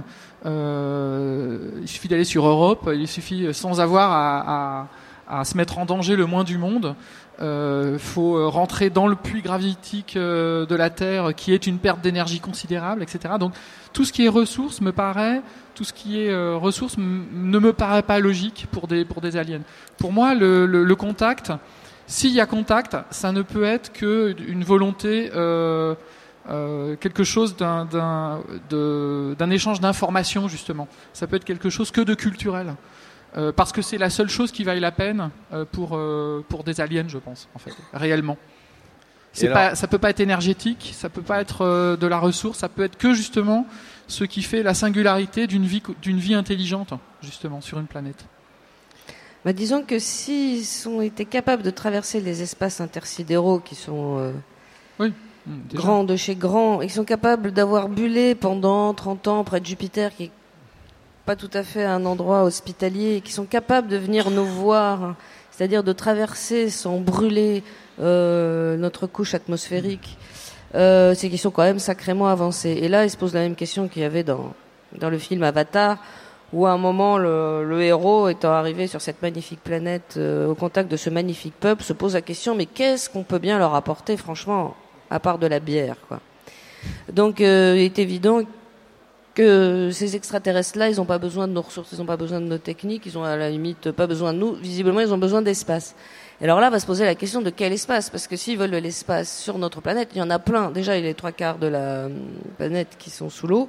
Euh, il suffit d'aller sur Europe, il suffit sans avoir à, à, à se mettre en danger le moins du monde. Il euh, faut rentrer dans le puits gravitique euh, de la Terre, qui est une perte d'énergie considérable, et cetera. Donc tout ce qui est ressources me paraît, tout ce qui est euh, ressources m- ne me paraît pas logique pour des pour des aliens. Pour moi, le, le, le contact, s'il y a contact, ça ne peut être que une volonté. Euh, Euh, quelque chose d'un, d'un, de, d'un échange d'informations, justement. Ça peut être quelque chose que de culturel. Euh, parce que c'est la seule chose qui vaille la peine euh, pour, euh, pour des aliens, je pense, en fait, réellement. C'est pas, ça peut pas être énergétique, ça peut pas être euh, de la ressource, ça peut être que, justement, ce qui fait la singularité d'une vie, d'une vie intelligente, justement, sur une planète. Bah, disons que s'ils ont été capables de traverser les espaces intersidéraux qui sont... Euh... Oui. Déjà. Grands de chez grands, ils sont capables d'avoir bullé pendant trente ans près de Jupiter, qui est pas tout à fait un endroit hospitalier, et qui sont capables de venir nous voir, c'est-à-dire de traverser sans brûler euh, notre couche atmosphérique, euh, c'est qu'ils sont quand même sacrément avancés. Et là, ils se posent la même question qu'il y avait dans, dans le film Avatar, où à un moment, le, le héros, étant arrivé sur cette magnifique planète, euh, au contact de ce magnifique peuple, se pose la question, mais qu'est-ce qu'on peut bien leur apporter, franchement, à part de la bière, quoi. Donc, euh, il est évident que ces extraterrestres-là, ils n'ont pas besoin de nos ressources, ils n'ont pas besoin de nos techniques, ils ont à la limite pas besoin de nous. Visiblement, ils ont besoin d'espace. Et alors là, va se poser la question de quel espace, parce que s'ils veulent de l'espace sur notre planète, il y en a plein. Déjà, il y a les trois quarts de la planète qui sont sous l'eau,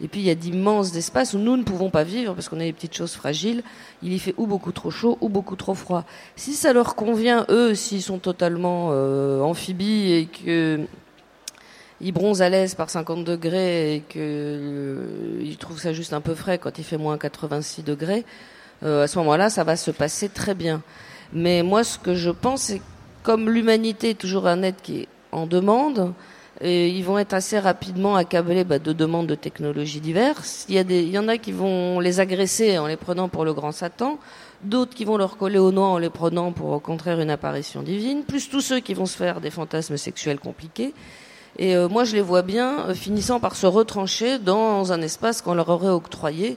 Et puis il y a d'immenses espaces où nous ne pouvons pas vivre parce qu'on a des petites choses fragiles. Il y fait ou beaucoup trop chaud ou beaucoup trop froid. Si ça leur convient, eux, s'ils sont totalement euh, amphibies et que ils bronzent à l'aise par cinquante degrés et qu'ils euh, trouvent ça juste un peu frais quand il fait moins quatre-vingt-six degrés, euh, à ce moment-là, ça va se passer très bien. Mais moi, ce que je pense, c'est que comme l'humanité est toujours un être qui est en demande, et ils vont être assez rapidement accablés bah, de demandes de technologies diverses. Il y a des, il y en a qui vont les agresser en les prenant pour le grand Satan, d'autres qui vont leur coller au noix en les prenant pour au contraire une apparition divine, plus tous ceux qui vont se faire des fantasmes sexuels compliqués. Et euh, moi, je les vois bien euh, finissant par se retrancher dans un espace qu'on leur aurait octroyé.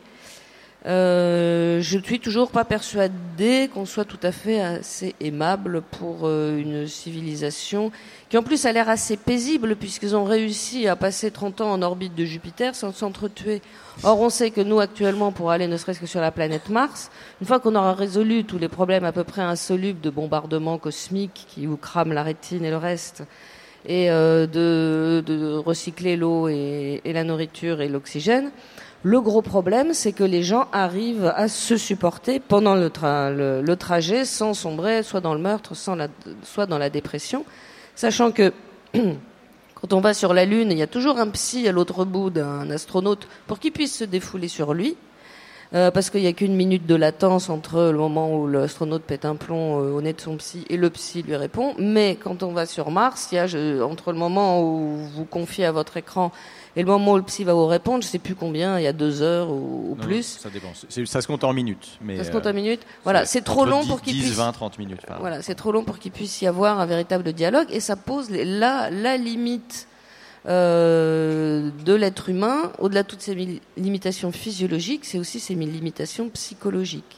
Euh, je ne suis toujours pas persuadée qu'on soit tout à fait assez aimable pour euh, une civilisation qui en plus a l'air assez paisible puisqu'ils ont réussi à passer trente ans en orbite de Jupiter sans s'entretuer. Or on sait que nous actuellement pour aller ne serait-ce que sur la planète Mars, une fois qu'on aura résolu tous les problèmes à peu près insolubles de bombardement cosmique qui vous crament la rétine et le reste, et euh, de, de recycler l'eau et, et la nourriture et l'oxygène, le gros problème, c'est que les gens arrivent à se supporter pendant le, tra- le, le trajet sans sombrer soit dans le meurtre, sans la, soit dans la dépression. Sachant que quand on va sur la Lune, il y a toujours un psy à l'autre bout d'un astronaute pour qu'il puisse se défouler sur lui. Euh, parce qu'il n'y a qu'une minute de latence entre le moment où l'astronaute pète un plomb euh, au nez de son psy et le psy lui répond. Mais quand on va sur Mars, il y a je, entre le moment où vous vous confiez à votre écran et le moment où le psy va vous répondre, je sais plus combien, il y a deux heures ou, ou non, plus. Ça dépend. C'est, ça se compte en minutes. Mais ça se compte en euh, minutes. Voilà, c'est trop long pour qu'il dix, puisse. vingt, trente minutes. Pardon. Voilà, c'est trop long pour qu'il puisse y avoir un véritable dialogue et ça pose les, la, la limite euh, de l'être humain. Au-delà de toutes ces mi- limitations physiologiques, c'est aussi ces mi- limitations psychologiques.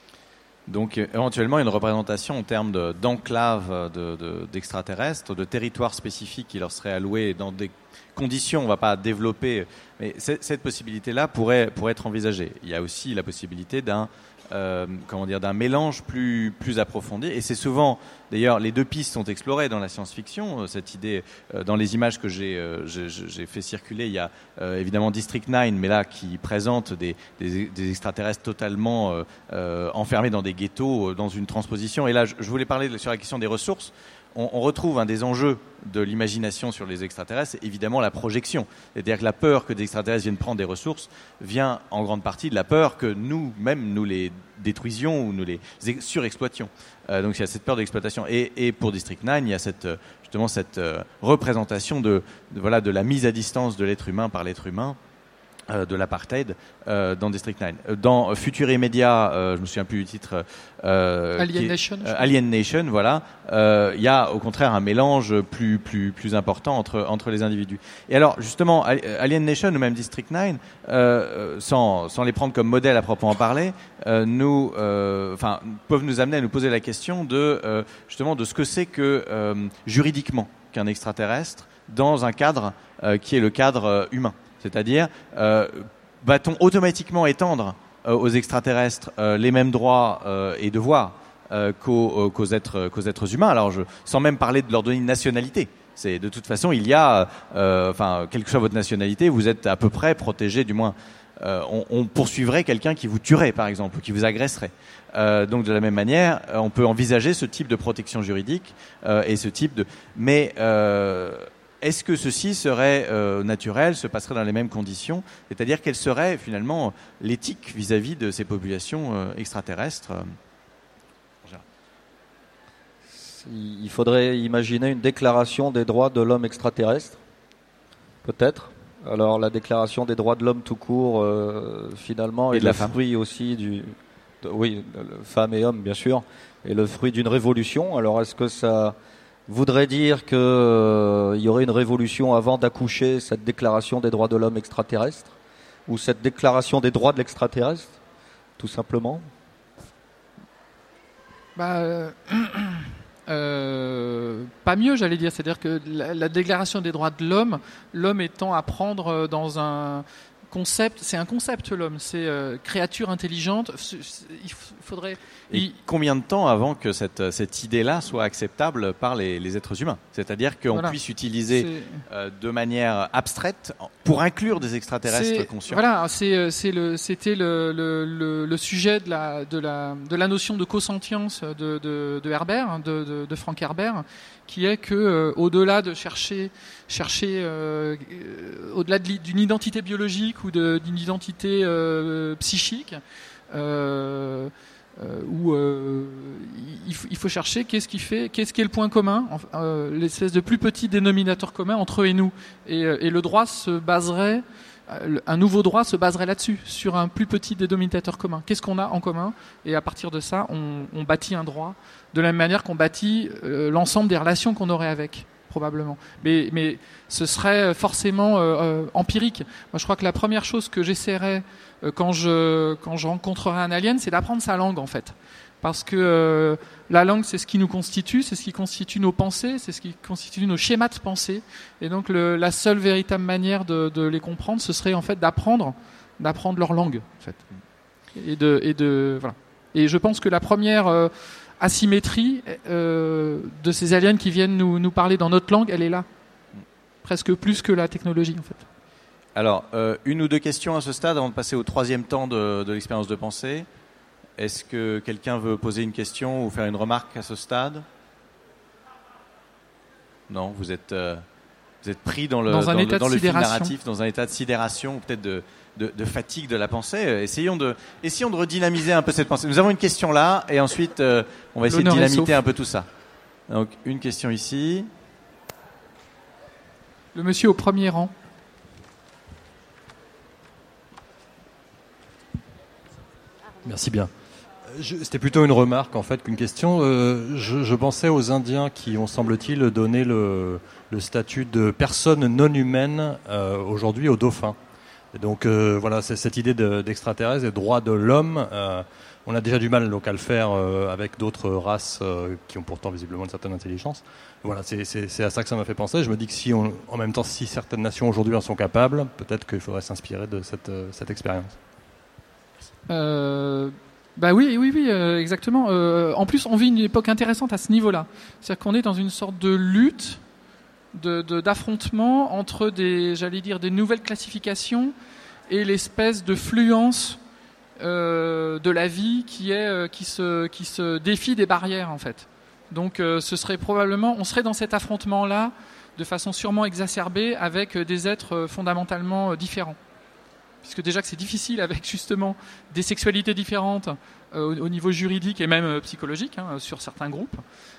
Donc euh, éventuellement une représentation en termes de, d'enclave de, de, d'extraterrestres, de territoires spécifiques qui leur seraient alloués dans des conditions, on ne va pas développer, mais cette, cette possibilité-là pourrait, pourrait être envisagée. Il y a aussi la possibilité d'un, euh, comment dire, d'un mélange plus, plus approfondi, et c'est souvent, d'ailleurs, les deux pistes sont explorées dans la science-fiction. Cette idée, euh, dans les images que j'ai, euh, j'ai, j'ai fait circuler, il y a euh, évidemment District neuf, mais là qui présente des, des, des extraterrestres totalement euh, euh, enfermés dans des ghettos, euh, dans une transposition. Et là, je, je voulais parler sur la question des ressources. On, on retrouve un des enjeux de l'imagination sur les extraterrestres, c'est évidemment la projection. C'est-à-dire que la peur que des extraterrestres viennent prendre des ressources vient en grande partie de la peur que nous-mêmes, nous les détruisions ou nous les surexploitions. Euh, donc il y a cette peur d'exploitation. Et, et pour District neuf, il y a cette, justement cette euh, représentation de, de, voilà, de la mise à distance de l'être humain par l'être humain, euh, de l'apartheid euh, dans District neuf. Dans Futur Immédiat, euh, je me souviens plus du titre. Euh, Alien qui est, Nation. Euh, Alien Nation, voilà. Il euh, y a au contraire un mélange plus plus plus important entre entre les individus. Et alors justement, Alien Nation ou même District neuf, euh, sans sans les prendre comme modèle à proprement parler, euh, nous, enfin, euh, peuvent nous amener à nous poser la question de euh, justement de ce que c'est que euh, juridiquement qu'un extraterrestre dans un cadre euh, qui est le cadre euh, humain. C'est-à-dire, euh, va-t-on automatiquement étendre euh, aux extraterrestres euh, les mêmes droits euh, et devoirs euh, qu'aux, euh, qu'aux, êtres, qu'aux êtres humains? Alors, je, sans même parler de leur donner une nationalité. C'est, de toute façon, il y a, euh, enfin, quelle que soit votre nationalité, vous êtes à peu près protégé, du moins, euh, on, on poursuivrait quelqu'un qui vous tuerait, par exemple, ou qui vous agresserait. Euh, donc, de la même manière, on peut envisager ce type de protection juridique euh, et ce type de... Mais... Euh, est-ce que ceci serait euh, naturel, se passerait dans les mêmes conditions? C'est-à-dire, quelle serait finalement l'éthique vis-à-vis de ces populations euh, extraterrestres? Il faudrait imaginer une déclaration des droits de l'homme extraterrestre, peut-être. Alors, la déclaration des droits de l'homme tout court, euh, finalement, et est de la le femme. fruit aussi du... De, oui, femme et homme, bien sûr, est le fruit d'une révolution. Alors, est-ce que ça... voudrait dire qu'il euh, y aurait une révolution avant d'accoucher cette déclaration des droits de l'homme extraterrestre, ou cette déclaration des droits de l'extraterrestre, tout simplement? Bah, euh, euh, pas mieux, j'allais dire. C'est-à-dire que la, la déclaration des droits de l'homme, l'homme étant à prendre dans un concept, c'est un concept l'homme, c'est euh, créature intelligente. Il faudrait. Et il... combien de temps avant que cette, cette idée-là soit acceptable par les, les êtres humains ? C'est-à-dire qu'on voilà. puisse utiliser euh, de manière abstraite pour inclure des extraterrestres c'est, conscients. Voilà, c'est, c'est le, c'était le, le, le, le sujet de la, de, la, de la notion de consentience de, de, de Herbert, de, de, de Frank Herbert, qui est que euh, au-delà de chercher, chercher euh, euh, au-delà de, d'une identité biologique ou de, d'une identité euh, psychique, euh, euh, où euh, il, il faut chercher qu'est-ce qui fait, qu'est-ce qui est le point commun, euh, l'espèce de plus petit dénominateur commun entre eux et nous. Et, et le droit se baserait, un nouveau droit se baserait là-dessus, sur un plus petit dénominateur commun. Qu'est-ce qu'on a en commun ? Et à partir de ça, on, on bâtit un droit de la même manière qu'on bâtit euh, l'ensemble des relations qu'on aurait avec, probablement. Mais, mais ce serait forcément euh, euh, empirique. Moi, je crois que la première chose que j'essaierais euh, quand je quand je rencontrerai un alien, c'est d'apprendre sa langue, en fait. Parce que euh, la langue, c'est ce qui nous constitue, c'est ce qui constitue nos pensées, c'est ce qui constitue nos schémas de pensée. Et donc, le, la seule véritable manière de, de les comprendre, ce serait en fait d'apprendre, d'apprendre leur langue, en fait. Et de, et de, voilà. Et je pense que la première euh, asymétrie euh, de ces aliens qui viennent nous, nous parler dans notre langue, elle est là, presque plus que la technologie, en fait. Alors, euh, une ou deux questions à ce stade avant de passer au troisième temps de, de l'expérience de pensée. Est-ce que quelqu'un veut poser une question ou faire une remarque à ce stade ? Non, vous êtes, euh, vous êtes pris dans le, dans un dans état le, dans de le fil sidération. narratif, dans un état de sidération, ou peut-être de, de, de fatigue de la pensée. Essayons de, essayons de redynamiser un peu cette pensée. Nous avons une question là, et ensuite euh, on va essayer L'honneur de dynamiter est sauf. un peu tout ça. Donc, une question ici. Le monsieur au premier rang. Merci bien. Je, c'était plutôt une remarque en fait qu'une question. Euh, je, je pensais aux Indiens qui ont, semble-t-il, donné le, le statut de personne non humaine euh, aujourd'hui aux dauphins. Et donc euh, voilà, c'est cette idée de, d'extraterrestre, des droits de l'homme. Euh, on a déjà du mal donc à le faire euh, avec d'autres races euh, qui ont pourtant visiblement une certaine intelligence. Voilà, c'est, c'est, c'est à ça que ça m'a fait penser. Je me dis que si, on, en même temps, si certaines nations aujourd'hui en sont capables, peut-être qu'il faudrait s'inspirer de cette, euh, cette expérience. Euh, bah oui, oui, oui, euh, exactement. Euh, en plus, on vit une époque intéressante à ce niveau-là. C'est-à-dire qu'on est dans une sorte de lutte, de, de, d'affrontement entre des, j'allais dire, des nouvelles classifications et l'espèce de fluence euh, de la vie qui est, euh, qui se, qui se défie des barrières, en fait. Donc, euh, ce serait probablement, on serait dans cet affrontement-là de façon sûrement exacerbée avec des êtres fondamentalement différents. Puisque déjà que c'est difficile avec justement des sexualités différentes euh, au, au niveau juridique et même euh, psychologique hein, sur certains groupes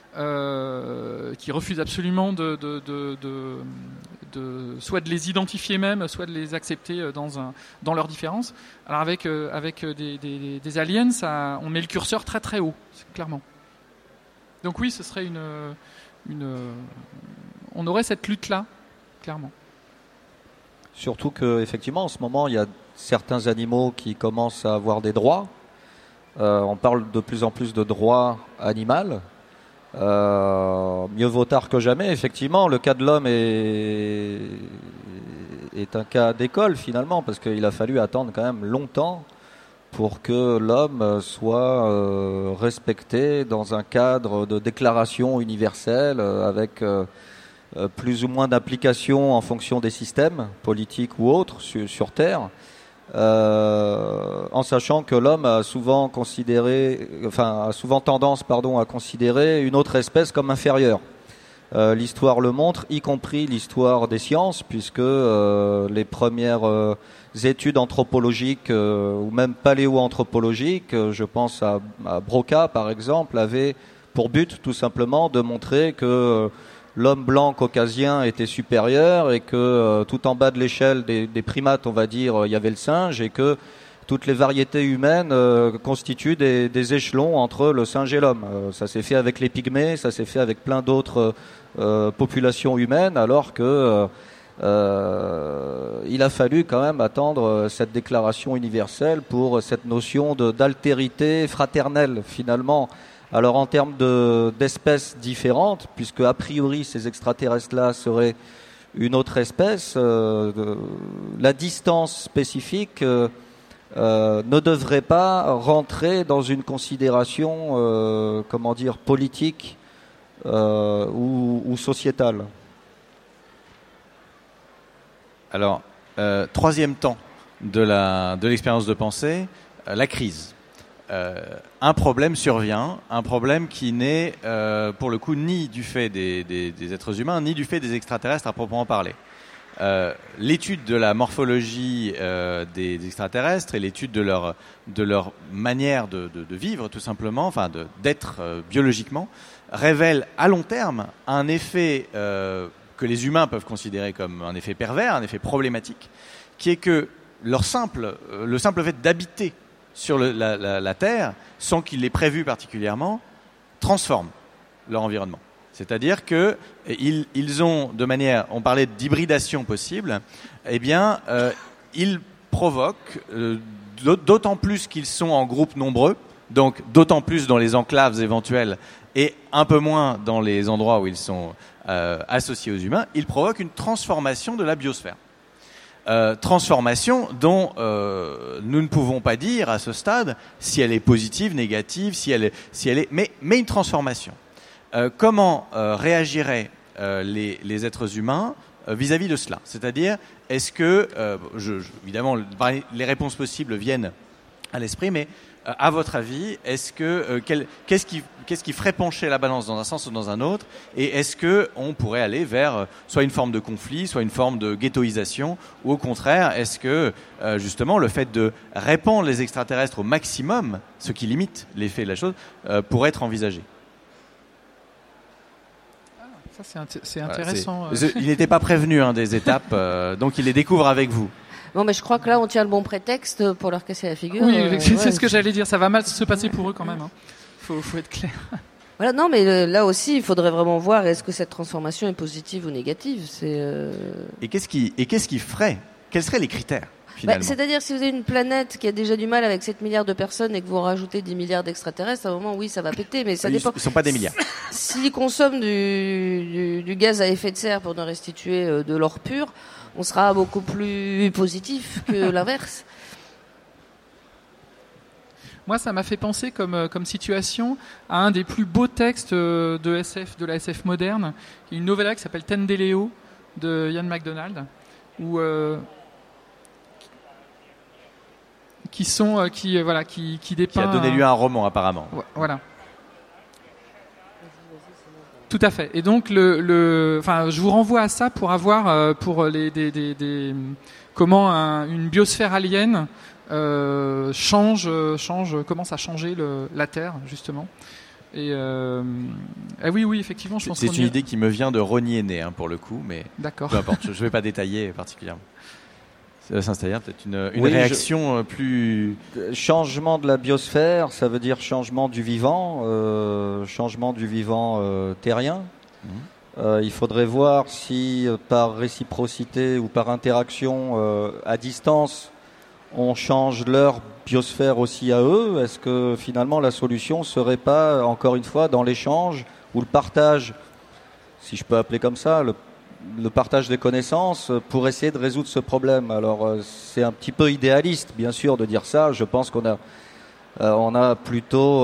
euh, qui refusent absolument de, de, de, de, de soit de les identifier même, soit de les accepter dans, un, dans leurs différences. Alors avec, euh, avec des, des, des aliens, ça, on met le curseur très très haut, clairement. Donc oui, ce serait une, une, on aurait cette lutte-là, clairement. Surtout qu'effectivement, en ce moment, il y a certains animaux qui commencent à avoir des droits. Euh, on parle de plus en plus de droits animaux. Euh, mieux vaut tard que jamais. Effectivement, le cas de l'homme est, est un cas d'école finalement, parce qu'il a fallu attendre quand même longtemps pour que l'homme soit euh, respecté dans un cadre de déclaration universelle euh, avec... Euh, Euh, plus ou moins d'application en fonction des systèmes politiques ou autres sur, sur Terre, euh, en sachant que l'homme a souvent considéré, enfin a souvent tendance, pardon, à considérer une autre espèce comme inférieure. Euh, l'histoire le montre, y compris l'histoire des sciences, puisque euh, les premières euh, études anthropologiques euh, ou même paléo-anthropologiques, euh, je pense à, à Broca par exemple, avaient pour but tout simplement de montrer que euh, l'homme blanc caucasien était supérieur et que euh, tout en bas de l'échelle des, des primates, on va dire, il y avait le singe et que toutes les variétés humaines euh, constituent des, des échelons entre le singe et l'homme. Euh, ça s'est fait avec les pygmées, ça s'est fait avec plein d'autres euh, populations humaines, alors que euh, euh, il a fallu quand même attendre cette déclaration universelle pour cette notion de, d'altérité fraternelle, finalement. Alors en termes de, d'espèces différentes, puisque a priori ces extraterrestres-là seraient une autre espèce, euh, de, la distance spécifique euh, euh, ne devrait pas rentrer dans une considération, euh, comment dire, politique euh, ou, ou sociétale. Alors, euh, troisième temps de la de l'expérience de pensée, euh, la crise. Euh, un problème survient, un problème qui n'est euh, pour le coup ni du fait des, des, des êtres humains, ni du fait des extraterrestres à proprement parler. Euh, l'étude de la morphologie euh, des, des extraterrestres et l'étude de leur de leur manière de, de, de vivre tout simplement, enfin de, d'être euh, biologiquement, révèle à long terme un effet euh, que les humains peuvent considérer comme un effet pervers, un effet problématique, qui est que leur simple, euh, le simple fait d'habiter sur le, la, la, la Terre, sans qu'il l'ait prévu particulièrement, transforme leur environnement. C'est-à-dire que ils, ils ont, de manière, on parlait d'hybridation possible, eh bien, euh, ils provoquent, euh, d'autant plus qu'ils sont en groupes nombreux, donc d'autant plus dans les enclaves éventuelles et un peu moins dans les endroits où ils sont euh, associés aux humains, ils provoquent une transformation de la biosphère. Euh, transformation dont euh, nous ne pouvons pas dire à ce stade si elle est positive, négative, si elle est, si elle est, mais, mais une transformation. Euh, comment euh, réagiraient euh, les, les êtres humains euh, vis-à-vis de cela ? C'est-à-dire, est-ce que, euh, je, je, évidemment, les réponses possibles viennent à l'esprit, mais euh, à votre avis, est-ce que euh, quel, qu'est-ce qui qu'est-ce qui ferait pencher la balance dans un sens ou dans un autre ? Et est-ce que on pourrait aller vers euh, soit une forme de conflit, soit une forme de ghettoisation, ou au contraire, est-ce que euh, justement le fait de répandre les extraterrestres au maximum, ce qui limite l'effet de la chose, euh, pourrait être envisagé ? Ça c'est, int- c'est intéressant. Voilà, c'est, il n'était pas prévenu hein, des étapes, euh, donc il les découvre avec vous. Bon, mais je crois que là, on tient le bon prétexte pour leur casser la figure. Oui, euh, c'est, ouais. c'est ce que j'allais dire. Ça va mal se passer pour eux quand même. Hein. Faut, faut être clair. Voilà, non, mais euh, là aussi, il faudrait vraiment voir est-ce que cette transformation est positive ou négative. C'est. Euh... Et qu'est-ce qui et qu'est-ce qui ferait ? Quels seraient les critères ? Bah, c'est-à-dire, si vous avez une planète qui a déjà du mal avec sept milliards de personnes et que vous en rajoutez dix milliards d'extraterrestres, à un moment, oui, ça va péter, mais ça ils dépend. Ils ne sont pas des milliards. S'ils consomment du, du, du gaz à effet de serre pour nous restituer euh, de l'or pur, on sera beaucoup plus positif que l'inverse. Moi, ça m'a fait penser comme, comme situation à un des plus beaux textes de S F, de la S F moderne, une novella qui s'appelle Tendeleo de Ian MacDonald, où euh, qui sont qui voilà qui qui dépeint. Qui a donné lieu à un roman apparemment. Voilà. Tout à fait. Et donc le le enfin je vous renvoie à ça pour avoir euh, pour les des des, des comment un, une biosphère alien euh, change change commence à changer le, la Terre justement. Et euh, eh oui oui effectivement je pense c'est qu'on une est... idée qui me vient de Rogny Aîné hein, pour le coup, mais d'accord. Peu importe, je ne vais pas détailler particulièrement. C'est-à-dire peut-être une, une oui, réaction je... plus... Changement de la biosphère, ça veut dire changement du vivant, euh, changement du vivant euh, terrien. Mmh. Euh, il faudrait voir si euh, par réciprocité ou par interaction euh, à distance, on change leur biosphère aussi à eux. Est-ce que finalement la solution serait pas, encore une fois, dans l'échange ou le partage, si je peux appeler comme ça, le le partage des connaissances pour essayer de résoudre ce problème. Alors euh, c'est un petit peu idéaliste bien sûr de dire ça. Je pense qu'on a euh, on a plutôt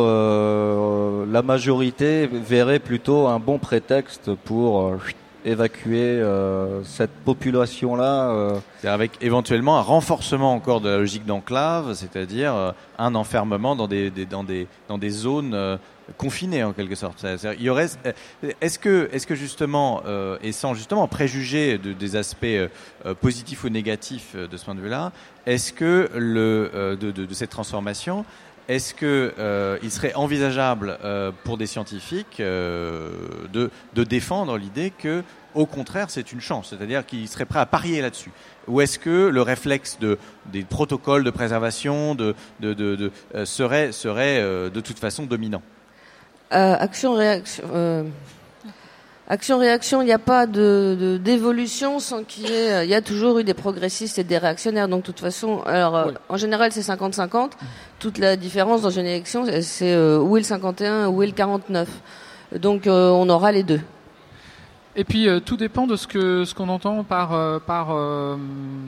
euh, la majorité verrait plutôt un bon prétexte pour euh, évacuer euh, cette population là euh. C'est avec éventuellement un renforcement encore de la logique d'enclave, c'est-à-dire euh, un enfermement dans des, des dans des dans des zones euh, confiné en quelque sorte. Il y aurait, est-ce que, est-ce que justement, euh, et sans justement préjuger de, des aspects euh, positifs ou négatifs de ce point de vue-là, est-ce que le, euh, de, de, de cette transformation, est-ce que euh, il serait envisageable euh, pour des scientifiques euh, de, de défendre l'idée que, au contraire, c'est une chance, c'est-à-dire qu'ils seraient prêts à parier là-dessus? Ou est-ce que le réflexe de, des protocoles de préservation de, de, de, de, euh, serait, serait euh, de toute façon dominant? Euh, action-réaction. Euh, action-réaction, il n'y a pas de, de d'évolution sans qu'il y ait. Il y a toujours eu des progressistes et des réactionnaires. Donc, de toute façon, alors euh, oui. En général, c'est cinquante cinquante. Toute la différence dans une élection, c'est euh, où est le cinquante et un, où est le quarante-neuf. Donc, euh, on aura les deux. Et puis euh, tout dépend de ce que ce qu'on entend par euh, par. Euh,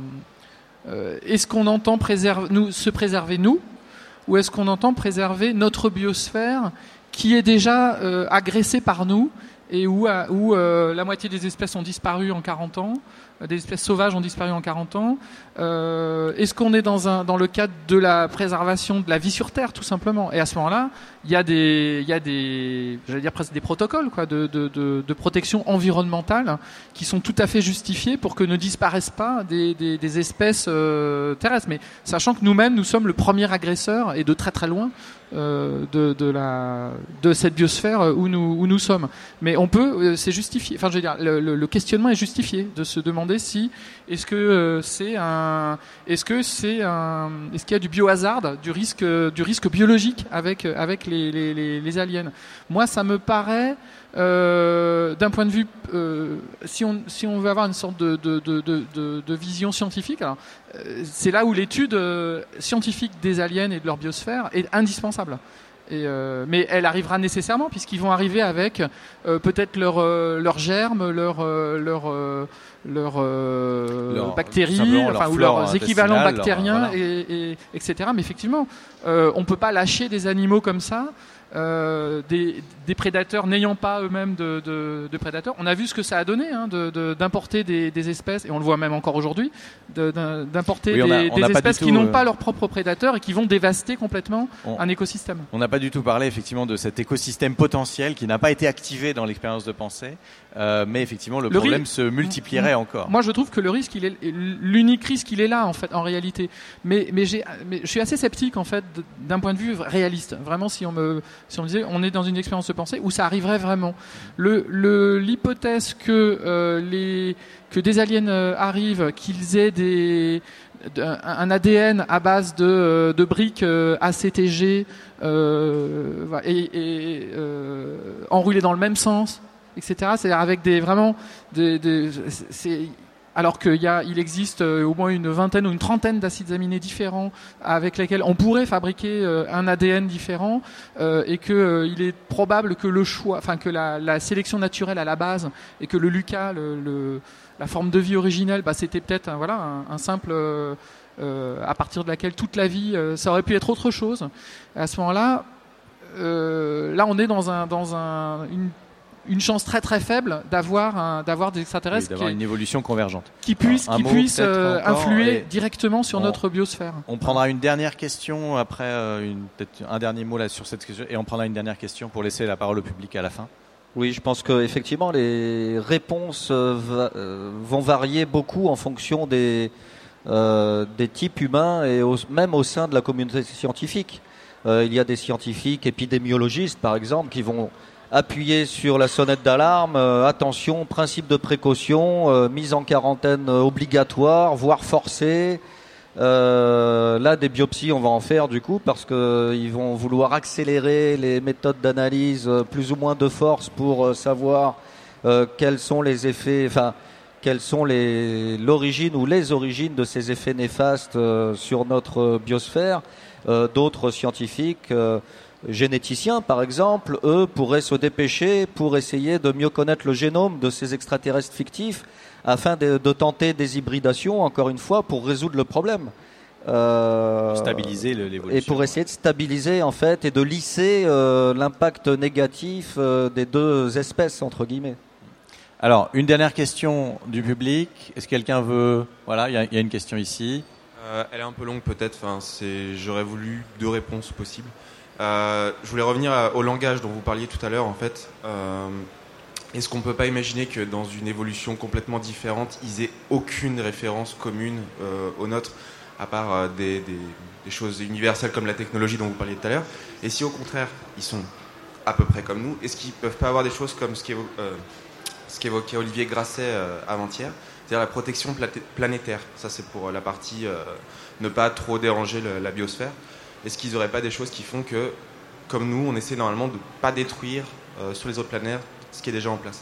euh, est-ce qu'on entend préserver nous se préserver nous, ou est-ce qu'on entend préserver notre biosphère qui est déjà euh, agressée par nous et où où euh, la moitié des espèces ont disparu en quarante ans. Des espèces sauvages ont disparu en quarante ans. Euh, est-ce qu'on est dans un dans le cadre de la préservation de la vie sur Terre, tout simplement? Et à ce moment-là, il y a des il y a des j'allais dire presque des protocoles quoi de de de, de protection environnementale qui sont tout à fait justifiés pour que ne disparaissent pas des des, des espèces euh, terrestres. Mais sachant que nous-mêmes nous sommes le premier agresseur et de très très loin euh, de de la de cette biosphère où nous où nous sommes. Mais on peut c'est justifié. Enfin je veux dire le, le, le questionnement est justifié de se demander si est-ce que euh, c'est un est-ce que c'est un est-ce qu'il y a du biohazard, du risque du risque biologique avec avec les les les, les aliens. Moi ça me paraît euh, d'un point de vue euh, si on si on veut avoir une sorte de de de de, de vision scientifique, alors euh, c'est là où l'étude euh, scientifique des aliens et de leur biosphère est indispensable. Et euh, mais elle arrivera nécessairement puisqu'ils vont arriver avec euh, peut-être leurs euh, leurs germes, leurs euh, leurs euh, leurs euh, leur, bactéries, enfin ou leurs équivalents bactériens, leur, voilà. et, et etc. Mais effectivement, euh, on peut pas lâcher des animaux comme ça. Euh, des, des prédateurs n'ayant pas eux-mêmes de, de, de prédateurs. On a vu ce que ça a donné hein, de, de, d'importer des, des espèces, et on le voit même encore aujourd'hui, de, d'importer oui, des, a, des espèces qui tout, n'ont euh... pas leurs propres prédateurs et qui vont dévaster complètement on, un écosystème. On n'a pas du tout parlé effectivement de cet écosystème potentiel qui n'a pas été activé dans l'expérience de pensée, euh, mais effectivement le, le problème ri- se multiplierait m- encore. Moi je trouve que le risque, il est, l'unique risque, il est là en fait, en réalité. Mais, mais, j'ai, mais je suis assez sceptique en fait d'un point de vue réaliste. Vraiment, si on me Si on disait, on est dans une expérience de pensée où ça arriverait vraiment. Le, le, l'hypothèse que euh, les que des aliens euh, arrivent, qu'ils aient des un A D N à base de, de briques euh, A C T G euh, et, et euh, enroulées dans le même sens, et cetera. C'est-à-dire avec des vraiment des, des c'est alors qu'il y a, il existe euh, au moins une vingtaine ou une trentaine d'acides aminés différents avec lesquels on pourrait fabriquer euh, un A D N différent euh, et que euh, il est probable que le choix, enfin que la, la sélection naturelle à la base et que le LUCA, le, le, la forme de vie originelle, bah, c'était peut-être un, voilà un, un simple euh, euh, à partir de laquelle toute la vie, euh, ça aurait pu être autre chose. À ce moment-là, euh, là on est dans un dans un une une chance très très faible d'avoir un, d'avoir des extraterrestres oui, d'avoir qui, une évolution convergente qui puissent qui puissent euh, influer et directement sur on, notre biosphère. On prendra une dernière question après euh, une, peut-être un dernier mot là sur cette question et on prendra une dernière question pour laisser la parole au public à la fin. Oui, je pense que effectivement les réponses euh, va, euh, vont varier beaucoup en fonction des euh, des types humains et au, même au sein de la communauté scientifique. Euh, il y a des scientifiques épidémiologistes par exemple qui vont appuyer sur la sonnette d'alarme, euh, attention, principe de précaution, euh, mise en quarantaine euh, obligatoire, voire forcée. Euh, là, des biopsies, on va en faire du coup, parce que ils vont vouloir accélérer les méthodes d'analyse euh, plus ou moins de force pour euh, savoir euh, quels sont les effets, enfin, quelles sont les l'origine ou les origines de ces effets néfastes euh, sur notre biosphère. Euh, d'autres scientifiques. Euh, généticiens, par exemple, eux pourraient se dépêcher pour essayer de mieux connaître le génome de ces extraterrestres fictifs afin de, de tenter des hybridations, encore une fois, pour résoudre le problème. Euh, stabiliser l'évolution. Et pour essayer de stabiliser, en fait, et de lisser euh, l'impact négatif euh, des deux espèces, entre guillemets. Alors, une dernière question du public. Est-ce que quelqu'un veut... Voilà, il y, y a une question ici. Euh, elle est un peu longue, peut-être. Enfin, c'est... J'aurais voulu deux réponses possibles. Euh, je voulais revenir à, au langage dont vous parliez tout à l'heure, en fait. Euh, est-ce qu'on ne peut pas imaginer que dans une évolution complètement différente, ils aient aucune référence commune euh, aux nôtres, à part euh, des, des, des choses universelles comme la technologie dont vous parliez tout à l'heure? Et si au contraire, ils sont à peu près comme nous, est-ce qu'ils ne peuvent pas avoir des choses comme ce qu'évo- euh, ce qu'évoquait Olivier Grasset euh, avant-hier, c'est-à-dire la protection pla- planétaire? Ça, c'est pour la partie euh, ne pas trop déranger le, la biosphère. Est-ce qu'ils n'auraient pas des choses qui font que, comme nous, on essaie normalement de ne pas détruire euh, sur les autres planètes ce qui est déjà en place?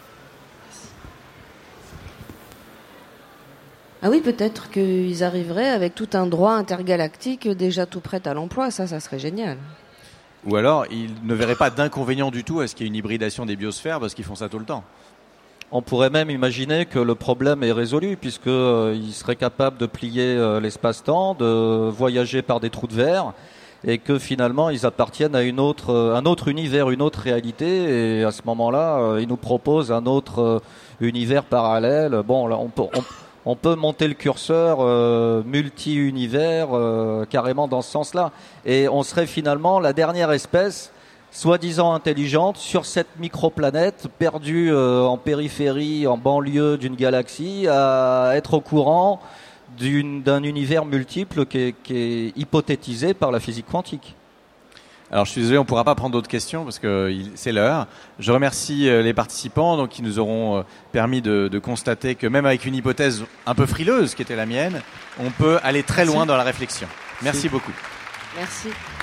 Ah oui, peut-être qu'ils arriveraient avec tout un droit intergalactique déjà tout prêt à l'emploi. Ça, ça serait génial. Ou alors, ils ne verraient pas d'inconvénient du tout à ce qu'il y ait une hybridation des biosphères parce qu'ils font ça tout le temps. On pourrait même imaginer que le problème est résolu, puisque euh, il serait capable de plier euh, l'espace-temps, de voyager par des trous de verre, et que finalement ils appartiennent à une autre, euh, un autre univers, une autre réalité, et à ce moment-là, euh, ils nous proposent un autre euh, univers parallèle. Bon, là, on peut, on, on peut monter le curseur euh, multi-univers euh, carrément dans ce sens-là, et on serait finalement la dernière espèce soi-disant intelligente sur cette microplanète perdue euh, en périphérie, en banlieue d'une galaxie, à être au courant d'une, d'un univers multiple qui est, qui est hypothétisé par la physique quantique. Alors je suis désolé, on ne pourra pas prendre d'autres questions parce que il, c'est l'heure. Je remercie euh, les participants donc, qui nous auront euh, permis de, de constater que même avec une hypothèse un peu frileuse qui était la mienne, on peut aller très loin dans la réflexion. Merci, Merci. beaucoup. Merci.